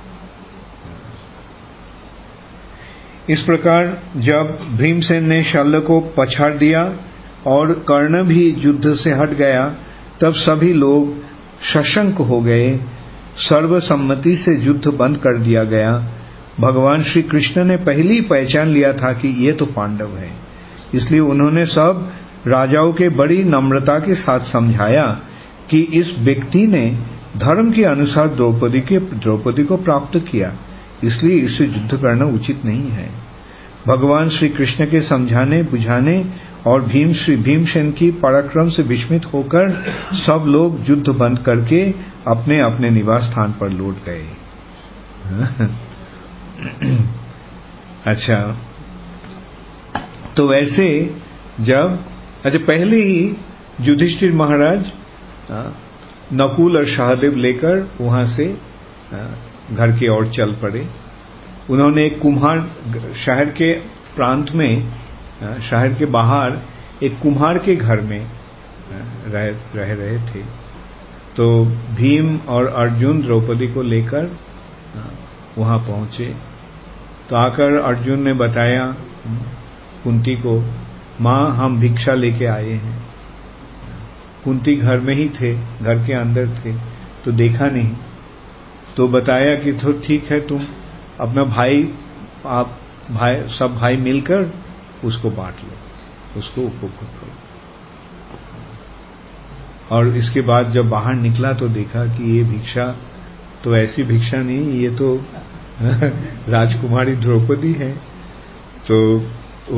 इस प्रकार जब भीमसेन ने शल्य को पछाड़ दिया और कर्ण भी युद्ध से हट गया, तब सभी लोग सशंक हो गए। सर्वसम्मति से युद्ध बंद कर दिया गया। भगवान श्री कृष्ण ने पहले ही पहचान लिया था कि ये तो पांडव हैं, इसलिए उन्होंने सब राजाओं के बड़ी नम्रता के साथ समझाया कि इस व्यक्ति ने धर्म के अनुसार द्रौपदी को प्राप्त किया, इसलिए इससे युद्ध करना उचित नहीं है। भगवान श्री कृष्ण के समझाने बुझाने और भीमसेन की पराक्रम से विस्मित होकर सब लोग युद्ध बंद करके अपने अपने निवास स्थान पर लौट गए। अच्छा, तो वैसे पहले ही युधिष्ठिर महाराज नकुल और सहदेव लेकर वहां से घर की ओर चल पड़े। उन्होंने एक कुम्हार, शहर के प्रांत में, शहर के बाहर एक कुम्हार के घर में रह रहे थे। तो भीम और अर्जुन द्रौपदी को लेकर वहां पहुंचे। तो आकर अर्जुन ने बताया कुंती को, मां हम भिक्षा लेके आए हैं। कुंती घर में ही थे, घर के अंदर थे, तो देखा नहीं। तो बताया कि तो ठीक है, तुम अपना सब भाई मिलकर उसको बांट लो, उसको उपभोग करो। और इसके बाद जब बाहर निकला तो देखा कि ये भिक्षा तो ऐसी भिक्षा नहीं, ये तो राजकुमारी द्रौपदी है। तो वो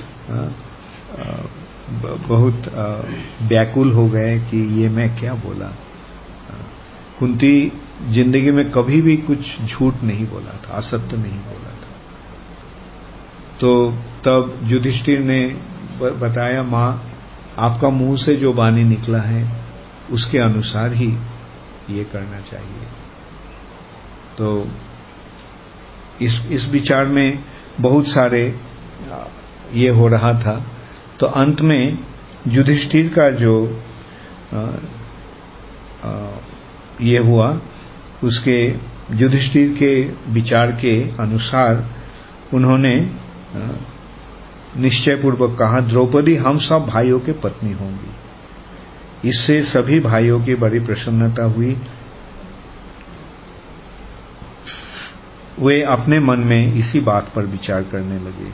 बहुत व्याकुल हो गए कि ये मैं क्या बोला। कुंती जिंदगी में कभी भी कुछ झूठ नहीं बोला था, असत्य नहीं बोला था। तो तब युधिष्ठिर ने बताया, मां आपका मुंह से जो वाणी निकला है उसके अनुसार ही ये करना चाहिए। तो इस विचार में बहुत सारे ये हो रहा था। तो अंत में युधिष्ठिर का जो ये हुआ, उसके युधिष्ठिर के विचार के अनुसार उन्होंने निश्चय पूर्वक कहा, द्रौपदी हम सब भाइयों के पत्नी होंगी। इससे सभी भाइयों की बड़ी प्रसन्नता हुई। वे अपने मन में इसी बात पर विचार करने लगे।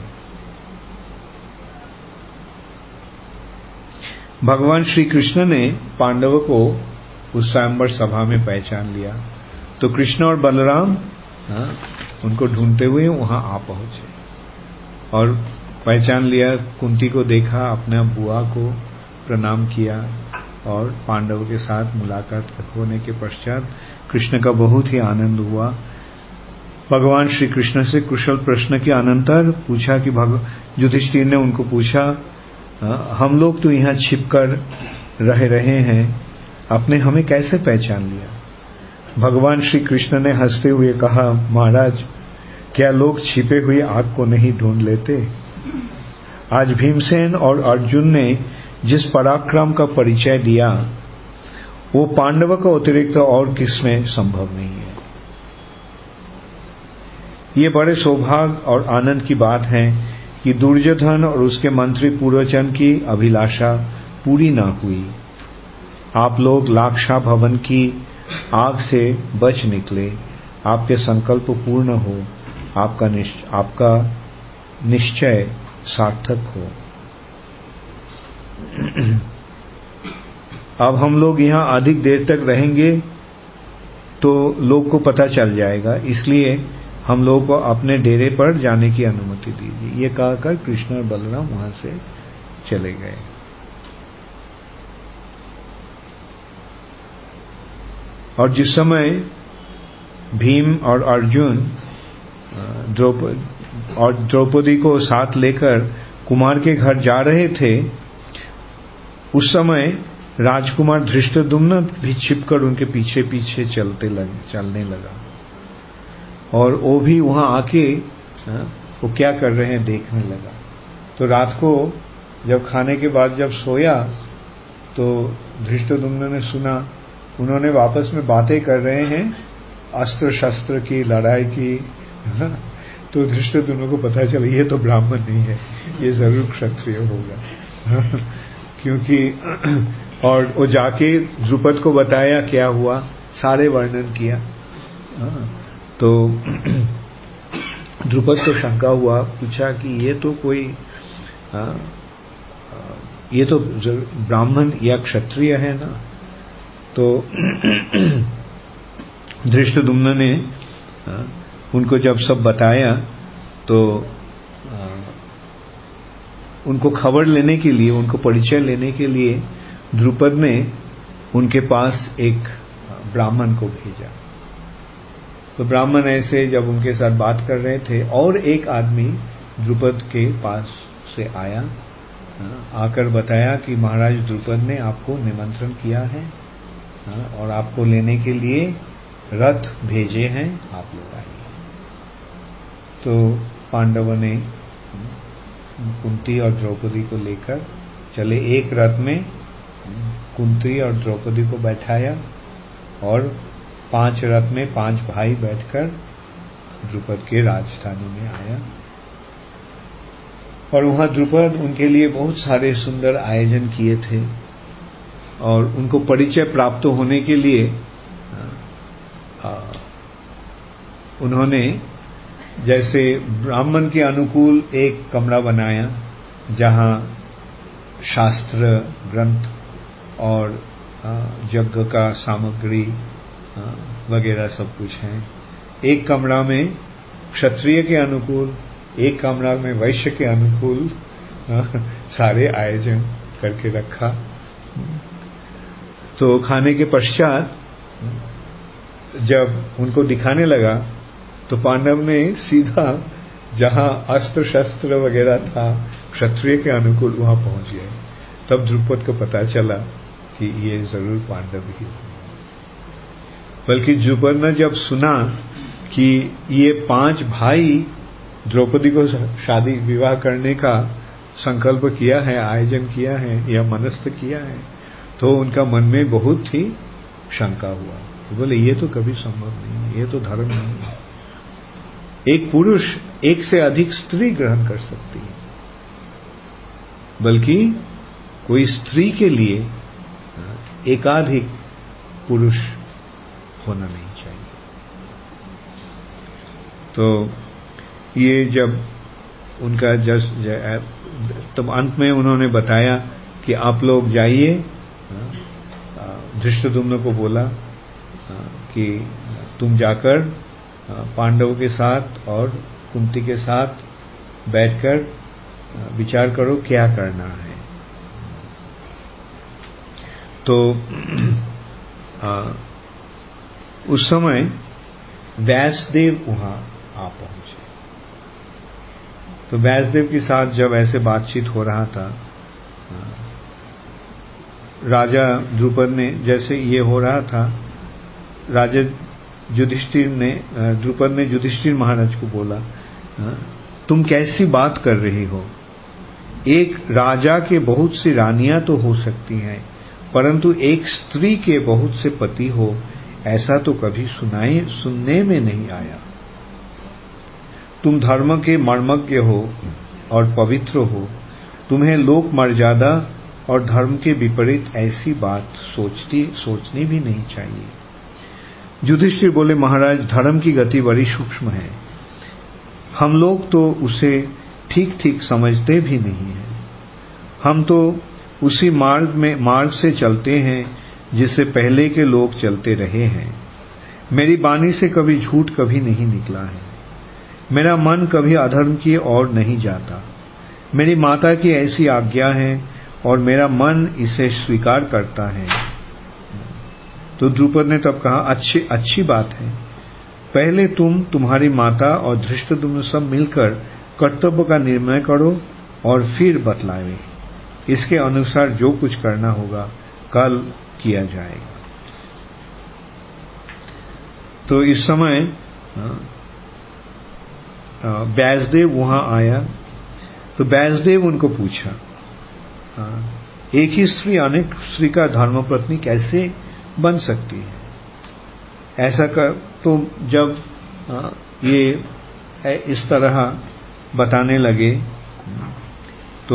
भगवान श्री कृष्ण ने पांडवों को उस स्वयंवर सभा में पहचान लिया। तो कृष्ण और बलराम उनको ढूंढते हुए वहां आ पहुंचे और पहचान लिया। कुंती को देखा, अपने बुआ को प्रणाम किया और पांडवों के साथ मुलाकात होने के पश्चात कृष्ण का बहुत ही आनंद हुआ। भगवान श्री कृष्ण से कुशल प्रश्न के अनंतर पूछा कि युधिष्ठिर ने उनको पूछा, हम लोग तो यहाँ छिपकर रह रहे हैं, आपने हमें कैसे पहचान लिया? भगवान श्री कृष्ण ने हंसते हुए कहा, महाराज क्या लोग छिपे हुई आग को नहीं ढूंढ लेते? आज भीमसेन और अर्जुन ने जिस पराक्रम का परिचय दिया वो पांडव का अतिरिक्त और किसमें संभव नहीं है। ये बड़े सौभाग्य और आनंद की बात है कि दुर्योधन और उसके मंत्री पूर्वजन की अभिलाषा पूरी न हुई। आप लोग लाक्षा भवन की आग से बच निकले, आपके संकल्प पूर्ण हो, आपका निश्चय सार्थक हो। अब हम लोग यहाँ अधिक देर तक रहेंगे तो लोग को पता चल जाएगा, इसलिए हम लोगों को अपने डेरे पर जाने की अनुमति दीजिए। ये कहकर कृष्ण और बलराम वहां से चले गए। और जिस समय भीम और अर्जुन द्रौपदी को साथ लेकर कुमार के घर जा रहे थे, उस समय राजकुमार धृष्टद्युम्न भी छिपकर उनके पीछे पीछे चलने लगा और वो भी वहां आके वो क्या कर रहे हैं देखने लगा। तो रात को जब खाने के बाद जब सोया तो धृष्टद्युम्न ने सुना, उन्होंने वापस में बातें कर रहे हैं अस्त्र शस्त्र की, लड़ाई की। तो धृष्टद्युम्न को पता चला ये तो ब्राह्मण नहीं है, ये जरूर क्षत्रिय होगा। क्योंकि और वो जाके द्रुपद को बताया क्या हुआ, सारे वर्णन किया। तो द्रुपद को शंका हुआ, पूछा कि ये तो कोई ये तो ब्राह्मण या क्षत्रिय है ना। तो धृष्टद्युम्न ने उनको जब सब बताया तो उनको खबर लेने के लिए, उनको परिचय लेने के लिए द्रुपद ने उनके पास एक ब्राह्मण को भेजा। तो ब्राह्मण ऐसे जब उनके साथ बात कर रहे थे और एक आदमी द्रुपद के पास से आया, आकर बताया कि महाराज द्रुपद ने आपको निमंत्रण किया है और आपको लेने के लिए रथ भेजे हैं, आप लोग आइए। तो पांडवों ने कुंती और द्रौपदी को लेकर चले। एक रथ में कुंती और द्रौपदी को बैठाया और 5 रथ में 5 भाई बैठकर द्रुपद के राजधानी में आया। और वहां द्रुपद उनके लिए बहुत सारे सुंदर आयोजन किए थे और उनको परिचय प्राप्त होने के लिए उन्होंने जैसे ब्राह्मण के अनुकूल एक कमरा बनाया जहां शास्त्र ग्रंथ और यज्ञ का सामग्री वगैरह सब कुछ है। एक कमरा में क्षत्रिय के अनुकूल, एक कमरा में वैश्य के अनुकूल सारे आयोजन करके रखा। तो खाने के पश्चात जब उनको दिखाने लगा तो पांडव ने सीधा जहां अस्त्र शस्त्र वगैरह था क्षत्रिय के अनुकूल वहां पहुंच गए। तब द्रुपद को पता चला कि ये जरूर पांडव ही। बल्कि द्रुपद ने जब सुना कि ये 5 भाई द्रौपदी को शादी विवाह करने का संकल्प किया है, आयोजन किया है या मनस्थ किया है, तो उनका मन में बहुत ही शंका हुआ। तो बोले ये तो कभी संभव नहीं है, ये तो धर्म नहीं है। एक पुरुष एक से अधिक स्त्री ग्रहण कर सकती है, बल्कि कोई स्त्री के लिए एकाधिक पुरुष होना नहीं चाहिए। तो ये जब उनका तब अंत में उन्होंने बताया कि आप लोग जाइए, धृष्टद्युम्न को बोला कि तुम जाकर पांडवों के साथ और कुंती के साथ बैठकर विचार करो क्या करना है। तो उस समय व्यासदेव वहां आ पहुंचे। तो व्यासदेव के साथ जब ऐसे बातचीत हो रहा था, राजा द्रुपद ने, जैसे ये हो रहा था, राजा युधिष्ठिर ने, द्रुपद ने युधिष्ठिर महाराज को बोला, तुम कैसी बात कर रही हो? एक राजा के बहुत सी रानियां तो हो सकती हैं, परंतु एक स्त्री के बहुत से पति हो, ऐसा तो कभी सुनने में नहीं आया। तुम धर्म के मर्मज्ञ हो और पवित्र हो, तुम्हें लोक मर्यादा और धर्म के विपरीत ऐसी बात सोचनी भी नहीं चाहिए। युधिष्ठिर बोले, महाराज धर्म की गति बड़ी सूक्ष्म है, हम लोग तो उसे ठीक ठीक समझते भी नहीं हैं। हम तो उसी मार्ग से चलते हैं जिससे पहले के लोग चलते रहे हैं। मेरी वाणी से कभी झूठ कभी नहीं निकला है, मेरा मन कभी अधर्म की ओर नहीं जाता। मेरी माता की ऐसी आज्ञा है और मेरा मन इसे स्वीकार करता है। तो द्रुपद ने तब कहा, अच्छी बात है, पहले तुम्हारी माता और धृष्टद्युम्न सब मिलकर कर्तव्य का निर्णय करो और फिर बतलावे। इसके अनुसार जो कुछ करना होगा कल किया जाएगा। तो इस समय व्यासदेव वहां आया। तो व्यासदेव उनको पूछा, एक ही स्त्री अनेक स्त्री का धर्मपत्नी कैसे बन सकती है? ऐसा कर, तो जब ये इस तरह बताने लगे तो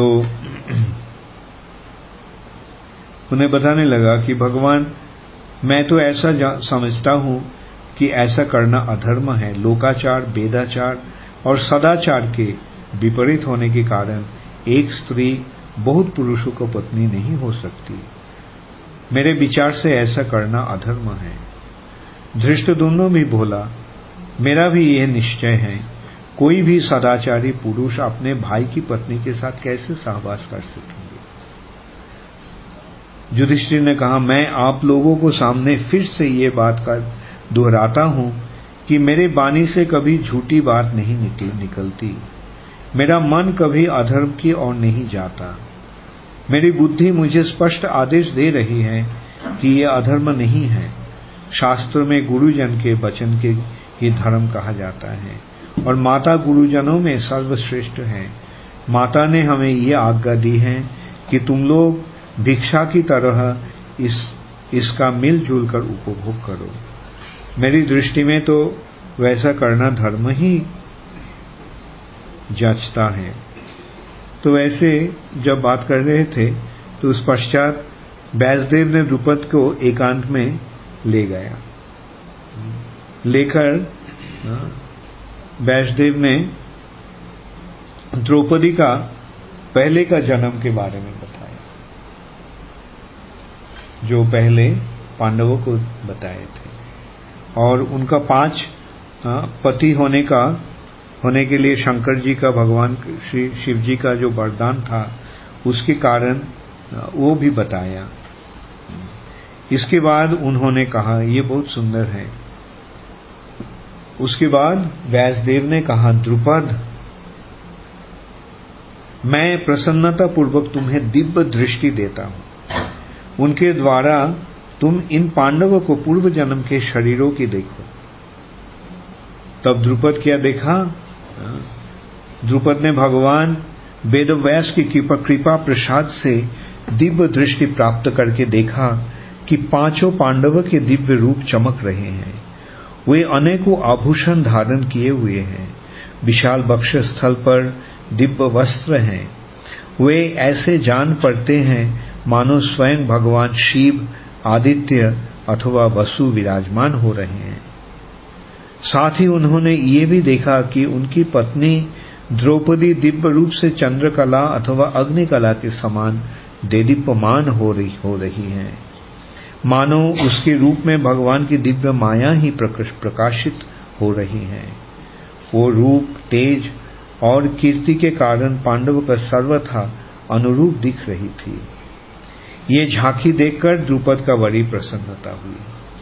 उन्हें बताने लगा कि भगवान, मैं तो ऐसा समझता हूं कि ऐसा करना अधर्म है। लोकाचार, वेदाचार और सदाचार के विपरीत होने के कारण एक स्त्री बहुत पुरुषों को पत्नी नहीं हो सकती। मेरे विचार से ऐसा करना अधर्म है। धृष्टद्युम्न भी बोला, मेरा भी यह निश्चय है। कोई भी सदाचारी पुरुष अपने भाई की पत्नी के साथ कैसे सहवास कर सकेंगे? युधिष्ठिर ने कहा, मैं आप लोगों को सामने फिर से ये बात का दोहराता हूं कि मेरे वाणी से कभी झूठी बात नहीं निकलती। मेरा मन कभी अधर्म की ओर नहीं जाता। मेरी बुद्धि मुझे स्पष्ट आदेश दे रही है कि यह अधर्म नहीं है। शास्त्र में गुरुजन के वचन के ही धर्म कहा जाता है और माता गुरुजनों में सर्वश्रेष्ठ है। माता ने हमें ये आज्ञा दी है कि तुम लोग भिक्षा की तरह इसका मिलजुल कर उपभोग करो। मेरी दृष्टि में तो वैसा करना धर्म ही जचता है। तो वैसे जब बात कर रहे थे तो उस पश्चात व्यासदेव ने द्रुपद को एकांत में ले गया। लेकर व्यासदेव ने द्रौपदी का पहले का जन्म के बारे में बताया, जो पहले पांडवों को बताए थे, और उनका 5 पति होने के लिए शंकर जी का, भगवान शिव जी का जो वरदान था उसके कारण वो भी बताया। इसके बाद उन्होंने कहा, ये बहुत सुंदर है। उसके बाद व्यासदेव ने कहा, द्रुपद, मैं प्रसन्नता पूर्वक तुम्हें दिव्य दृष्टि देता हूं। उनके द्वारा तुम इन पांडवों को पूर्व जन्म के शरीरों की देखो। तब द्रुपद क्या देखा? द्रुपद ने भगवान वेदव्यास की कृपा प्रसाद से दिव्य दृष्टि प्राप्त करके देखा कि 5 पांडवों के दिव्य रूप चमक रहे हैं। वे अनेकों आभूषण धारण किए हुए हैं। विशाल वक्षस्थल पर दिव्य वस्त्र हैं। वे ऐसे जान पड़ते हैं मानो स्वयं भगवान शिव, आदित्य अथवा वसु विराजमान हो रहे हैं। साथ ही उन्होंने ये भी देखा कि उनकी पत्नी द्रौपदी दिव्य रूप से चंद्रकला अथवा अग्निकला के समान देदीप्यमान हो रही है। मानो उसके रूप में भगवान की दिव्य माया ही प्रकाशित हो रही है। वो रूप, तेज और कीर्ति के कारण पांडव का सर्वथा अनुरूप दिख रही थी। ये झांकी देखकर द्रुपद का बड़ी प्रसन्नता हुई।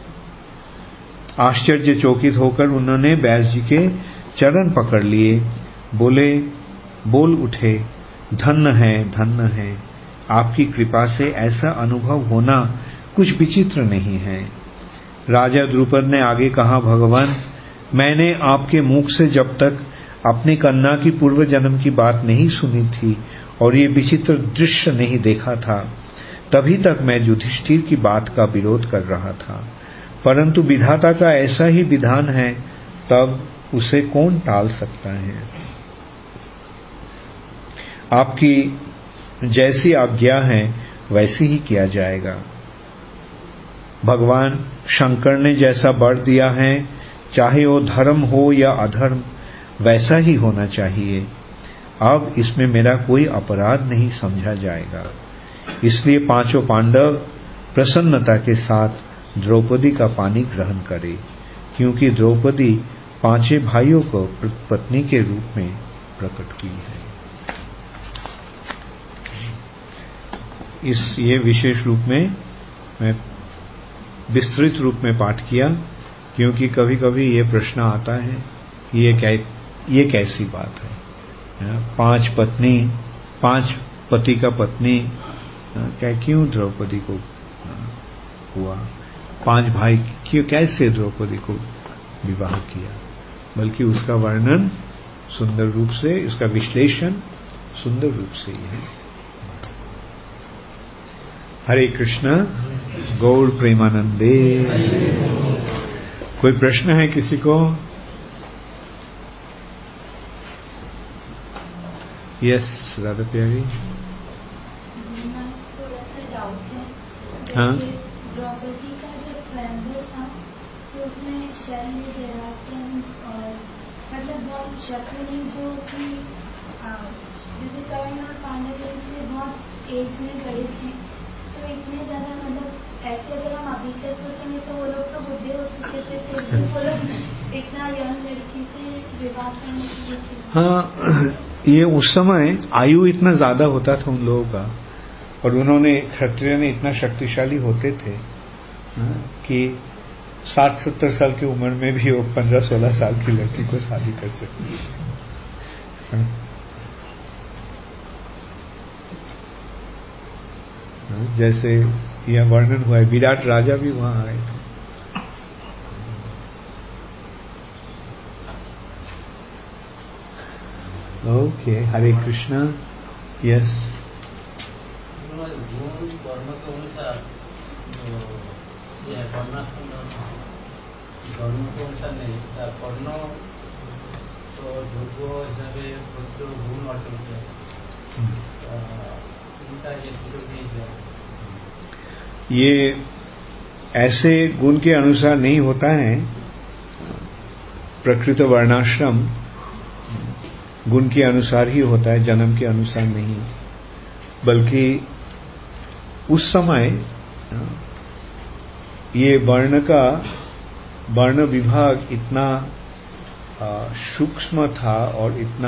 आश्चर्यचकित होकर उन्होंने व्यास जी के चरण पकड़ लिए, बोल उठे, धन्य है, आपकी कृपा से ऐसा अनुभव होना कुछ विचित्र नहीं है। राजा द्रुपद ने आगे कहा, भगवान, मैंने आपके मुख से जब तक अपनी कन्या की पूर्व जन्म की बात नहीं सुनी थी और ये विचित्र दृश्य नहीं देखा था, तभी तक मैं युधिष्ठिर की बात का विरोध कर रहा था। परंतु विधाता का ऐसा ही विधान है, तब उसे कौन टाल सकता है। आपकी जैसी आज्ञा है वैसे ही किया जाएगा। भगवान शंकर ने जैसा वर दिया है, चाहे वो धर्म हो या अधर्म, वैसा ही होना चाहिए। अब इसमें मेरा कोई अपराध नहीं समझा जाएगा। इसलिए 5 पांडव प्रसन्नता के साथ द्रौपदी का पानी ग्रहण करे, क्योंकि द्रौपदी 5 भाइयों को पत्नी के रूप में प्रकट हुई है। ये विशेष रूप में मैं विस्तृत रूप में पाठ किया, क्योंकि कभी कभी ये प्रश्न आता है कि ये कैसी बात है। 5 पति का पत्नी क्यों द्रौपदी को हुआ, 5 भाई क्यों, कैसे द्रौपदी को विवाह किया, बल्कि उसका वर्णन सुंदर रूप से, इसका विश्लेषण सुंदर रूप से ही है। हरे कृष्ण, गौर प्रेमानंदे। कोई प्रश्न है किसी को? यस, राधा प्यारी। हाँ, द्रौपदी का जब स्वयंवर था तो उसमें शल्य, जरासंध और मतलब बहुत शत्रु नहीं, जो कि जैसे कर्ण और पांडव से बहुत एज में बड़े थे, तो इतने ज्यादा मतलब ऐसे अगर हम अभी का सोचेंगे तो वो लोग तो बुढ़े हो चुके थे, फिर भी वो लोग इतना यंग लड़की से विवाह करने के लिए? हाँ, ये उस समय आयु इतना ज्यादा होता था उन लोगों का, और उन्होंने क्षत्रिय ने इतना शक्तिशाली होते थे कि 60-70 साल की उम्र में भी वो 15-16 साल की लड़की को शादी कर सकती है। जैसे यह वर्णन हुआ है, विराट राजा भी वहां आए थे। ओके, हरे कृष्णा। यस, कर्म के अनुसार धर्म के अनुसार नहीं, कर्ण तो ध्रुव हिसाब से गुण अर्जन किया, उनका ये सुयोग नहीं किया। ये ऐसे गुण के अनुसार नहीं होता है। प्रकृत वर्णाश्रम गुण के अनुसार ही होता है, जन्म के अनुसार नहीं। बल्कि उस समय ये वर्ण विभाग इतना सूक्ष्म था और इतना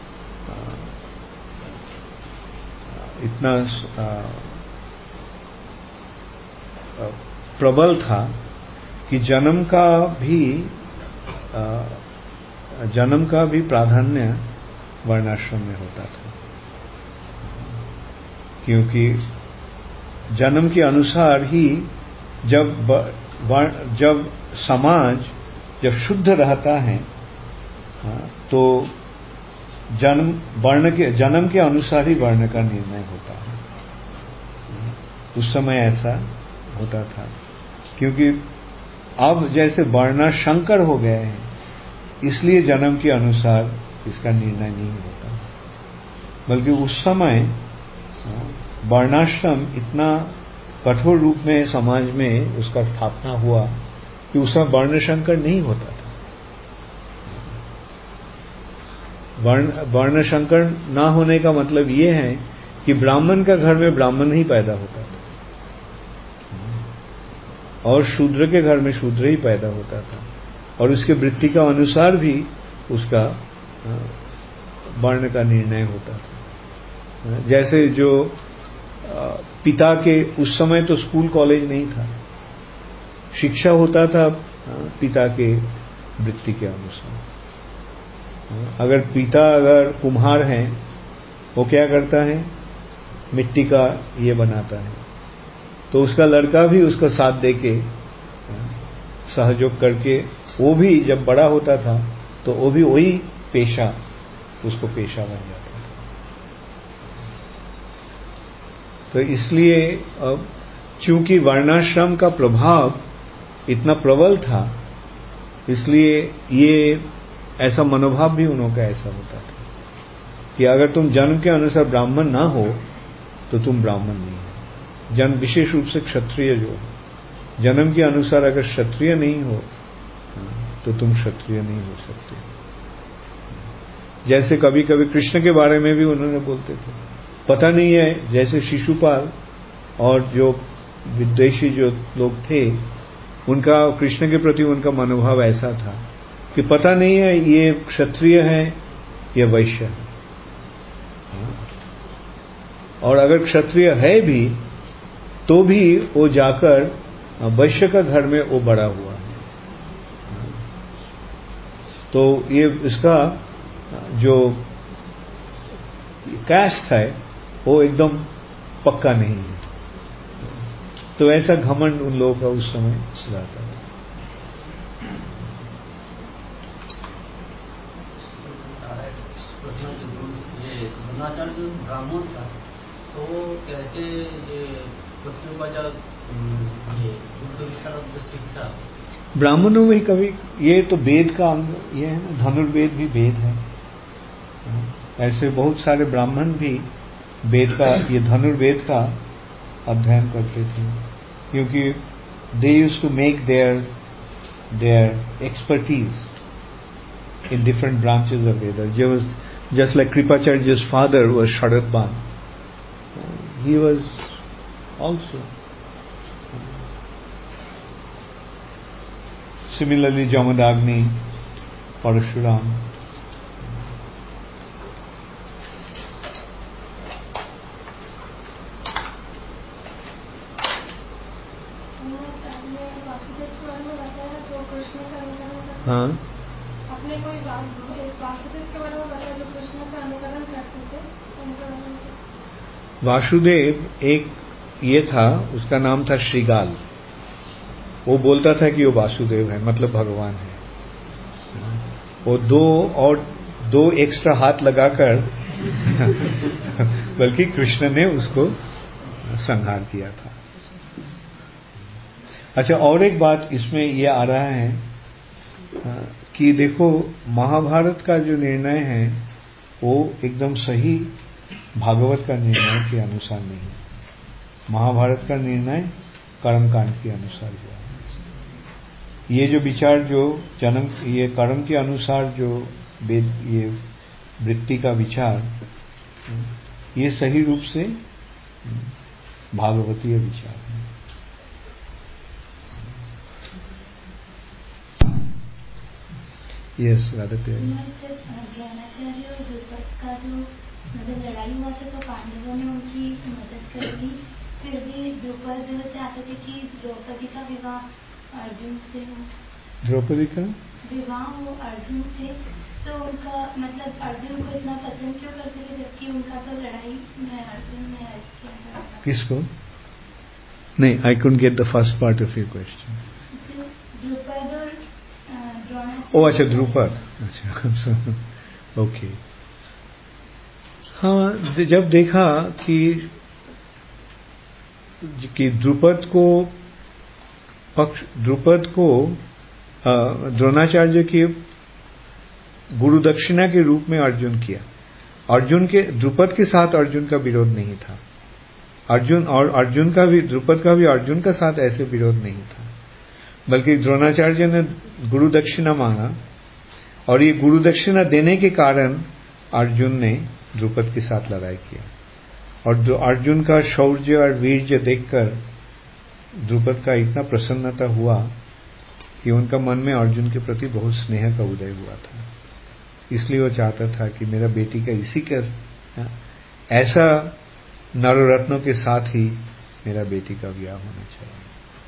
प्रबल था कि जन्म का भी प्राधान्य वर्णाश्रम में होता था, क्योंकि जन्म के अनुसार ही जब समाज जब शुद्ध रहता है तो जन्म के अनुसार ही वर्ण का निर्णय होता है। उस समय ऐसा होता था, क्योंकि अब जैसे वर्णाशंकर हो गए हैं, इसलिए जन्म के अनुसार इसका निर्णय नहीं होता। बल्कि उस समय वर्णाश्रम इतना कठोर रूप में समाज में उसका स्थापना हुआ कि उस समय वर्णशंकर नहीं होता था। वर्णशंकर ना होने का मतलब ये है कि ब्राह्मण का घर में ब्राह्मण ही पैदा होता था और शूद्र के घर में शूद्र ही पैदा होता था, और उसके वृत्ति का अनुसार भी उसका वर्ण का निर्णय होता था। जैसे जो पिता के, उस समय तो स्कूल कॉलेज नहीं था, शिक्षा होता था पिता के वृत्ति के अनुसार। अगर पिता कुम्हार हैं, वो क्या करता है, मिट्टी का ये बनाता है, तो उसका लड़का भी उसका साथ देके सहयोग करके, वो भी जब बड़ा होता था तो वो भी वही पेशा उसको पेशा बन जाता था। तो इसलिए अब चूंकि वर्णाश्रम का प्रभाव इतना प्रबल था, इसलिए ये ऐसा मनोभाव भी उन्हों का ऐसा होता था कि अगर तुम जन्म के अनुसार ब्राह्मण ना हो तो तुम ब्राह्मण नहीं हो। जन्म विशेष रूप से क्षत्रिय जो जन्म के अनुसार अगर क्षत्रिय नहीं हो तो तुम क्षत्रिय नहीं हो सकते। जैसे कभी कभी कृष्ण के बारे में भी उन्होंने बोलते थे, पता नहीं है, जैसे शिशुपाल और जो विद्वेषी जो लोग थे, उनका कृष्ण के प्रति उनका मनोभाव ऐसा था कि पता नहीं है ये क्षत्रिय है या वैश्य है, और अगर क्षत्रिय है भी तो भी वो जाकर वैश्य का घर में वो बड़ा हुआ है। तो ये इसका जो कास्ट है वो एकदम पक्का नहीं है। तो ऐसा घमंड उन लोगों का उस समय रहता है। द्रोणाचार्य जो ब्राह्मण था तो कैसे ये पत्नियों का जो शिक्षा ब्राह्मणों में कभी, ये तो वेद का अंग ये है ना, धनुर्वेद भी वेद है। ऐसे बहुत सारे ब्राह्मण भी वेद का, ये धनुर्वेद का अध्ययन करते थे, क्योंकि they used to make their expertise in different branches of Veda. Just like Kripacharya's father was Sharadban, he was also. Similarly, Jamadagni Parshuram. हाँ, आपने कोई वासुदेव के बारे में बताया जो कृष्ण का अनुकरण करते थे। वासुदेव एक ये था, उसका नाम था श्रीगाल। वो बोलता था कि वो वासुदेव है, मतलब भगवान है। वो दो एक्स्ट्रा हाथ लगाकर बल्कि कृष्ण ने उसको संहार किया था। अच्छा, और एक बात इसमें ये आ रहा है कि देखो, महाभारत का जो निर्णय है वो एकदम सही भागवत का निर्णय के अनुसार नहीं है। महाभारत का निर्णय कर्मकांड के अनुसार हुआ है। ये जो विचार जो ये कर्म के अनुसार जो ये वृत्ति का विचार, ये सही रूप से भागवतीय विचार है। यस, द्रोणाचार्य और द्रुपद का जो मतलब लड़ाई हुआ था, तो पांडवों ने उनकी मदद कर दी। फिर भी द्रुपद चाहते थे कि द्रौपदी का विवाह अर्जुन से हो। द्रौपदी का विवाह हो अर्जुन से, तो उनका मतलब अर्जुन को इतना पसंद क्यों करते थे, जबकि उनका तो लड़ाई में अर्जुन ने हेल्प किया था। किसको? नहीं, I couldn't get the first part of your question. Drupad और ओ अच्छा, द्रुपद, अच्छा ओके। हाँ, जब देखा कि द्रुपद को द्रोणाचार्य की गुरु दक्षिणा के रूप में अर्जुन किया। द्रुपद के साथ अर्जुन का विरोध नहीं था। द्रुपद का भी अर्जुन का साथ ऐसे विरोध नहीं था, बल्कि द्रोणाचार्य ने गुरु दक्षिणा मांगा, और ये गुरु दक्षिणा देने के कारण अर्जुन ने द्रुपद के साथ लड़ाई किया। और अर्जुन का शौर्य और वीर्य देखकर द्रुपद का इतना प्रसन्नता हुआ कि उनका मन में अर्जुन के प्रति बहुत स्नेह का उदय हुआ था। इसलिए वो चाहता था कि मेरा बेटी का इसी का ऐसा नररत्नों के साथ ही मेरा बेटी का ब्याह होना चाहिए।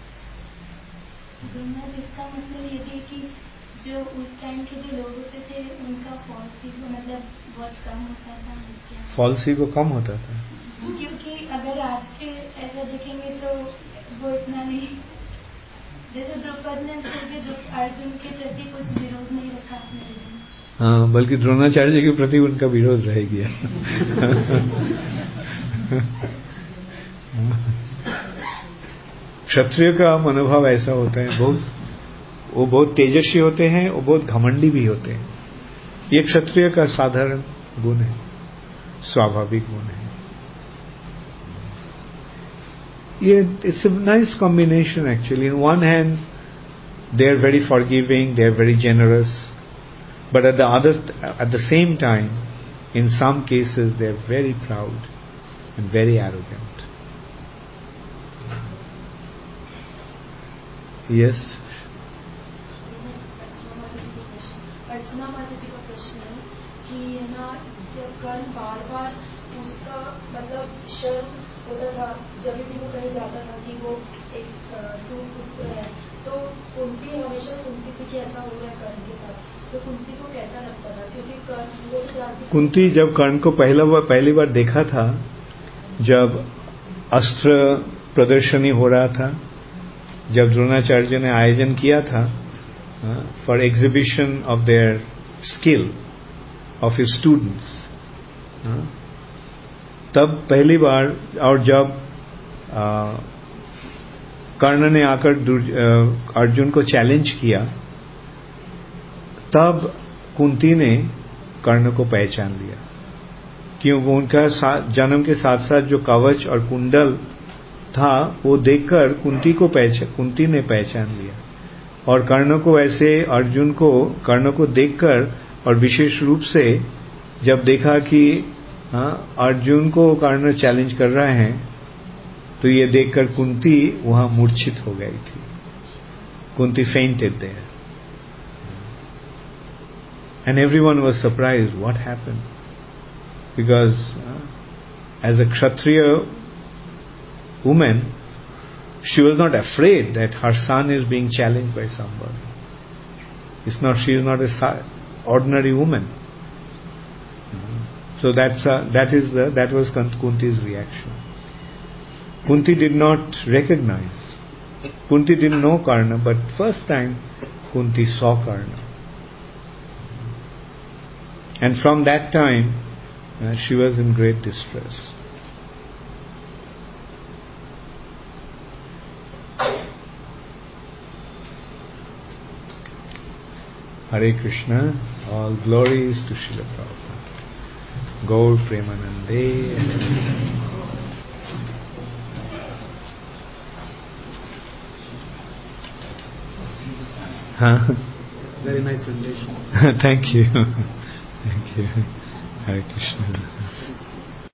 इसका मतलब ये थी कि जो उस टाइम के जो लोग होते थे उनका फॉल्स ईगो मतलब बहुत कम होता था। फॉल्स ईगो कम होता था, क्योंकि अगर आज के ऐसा देखेंगे तो वो इतना नहीं, जैसे द्रौपद ने अर्जुन के प्रति कुछ विरोध नहीं रखा अपने। हाँ, बल्कि द्रोणाचार्य के प्रति उनका विरोध रह गया। क्षत्रिय का मनोभाव ऐसा होता है, वो बहुत तेजस्वी होते हैं, वो बहुत घमंडी भी होते हैं। ये क्षत्रिय का साधारण गुण है, स्वाभाविक गुण है। It's a nice combination actually. On one hand, they are very forgiving, they are very generous, but at the same time, in some cases, they are very proud and very arrogant. Yes. अर्चना माता जी का प्रश्न है कि है ना, जब कर्ण बार बार उसका मतलब शर्म होता था जब भी वो कहीं जाता था कि वो एक सुपुत्र है, तो कुंती हमेशा सुनती थी कि ऐसा हो रहा है कर्ण के साथ। तो कुंती को कैसा लगता था, क्योंकि कर्ण वो तो जानती। कुंती जब कर्ण को पहली बार देखा था, जब अस्त्र प्रदर्शनी हो रहा था, जब द्रोणाचार्य ने आयोजन किया था for exhibition of their skill of his students, तब पहली बार, और जब कर्ण ने आकर अर्जुन को चैलेंज किया, तब कुंती ने कर्ण को पहचान लिया, क्योंकि उनका जन्म के साथ साथ जो कवच और कुंडल था वो देखकर कुंती ने पहचान लिया। और कर्ण को देखकर, और विशेष रूप से जब देखा कि अर्जुन को कर्ण चैलेंज कर रहे हैं, तो ये देखकर कुंती वहां मूर्छित हो गई थी। Kunti fainted there. And everyone was surprised, what happened? Because as a Kshatriya woman, she was not afraid that her son is being challenged by somebody. She is not a ordinary woman. So that was Kunti's reaction. Kunti did not recognize. Kunti didn't know Karna, but first time Kunti saw Karna. And from that time, she was in great distress. Hare Krishna, all glories to Srila Prabhupada. Gaur Premanande. Very nice rendition. Thank you. Thank you. Hare Krishna.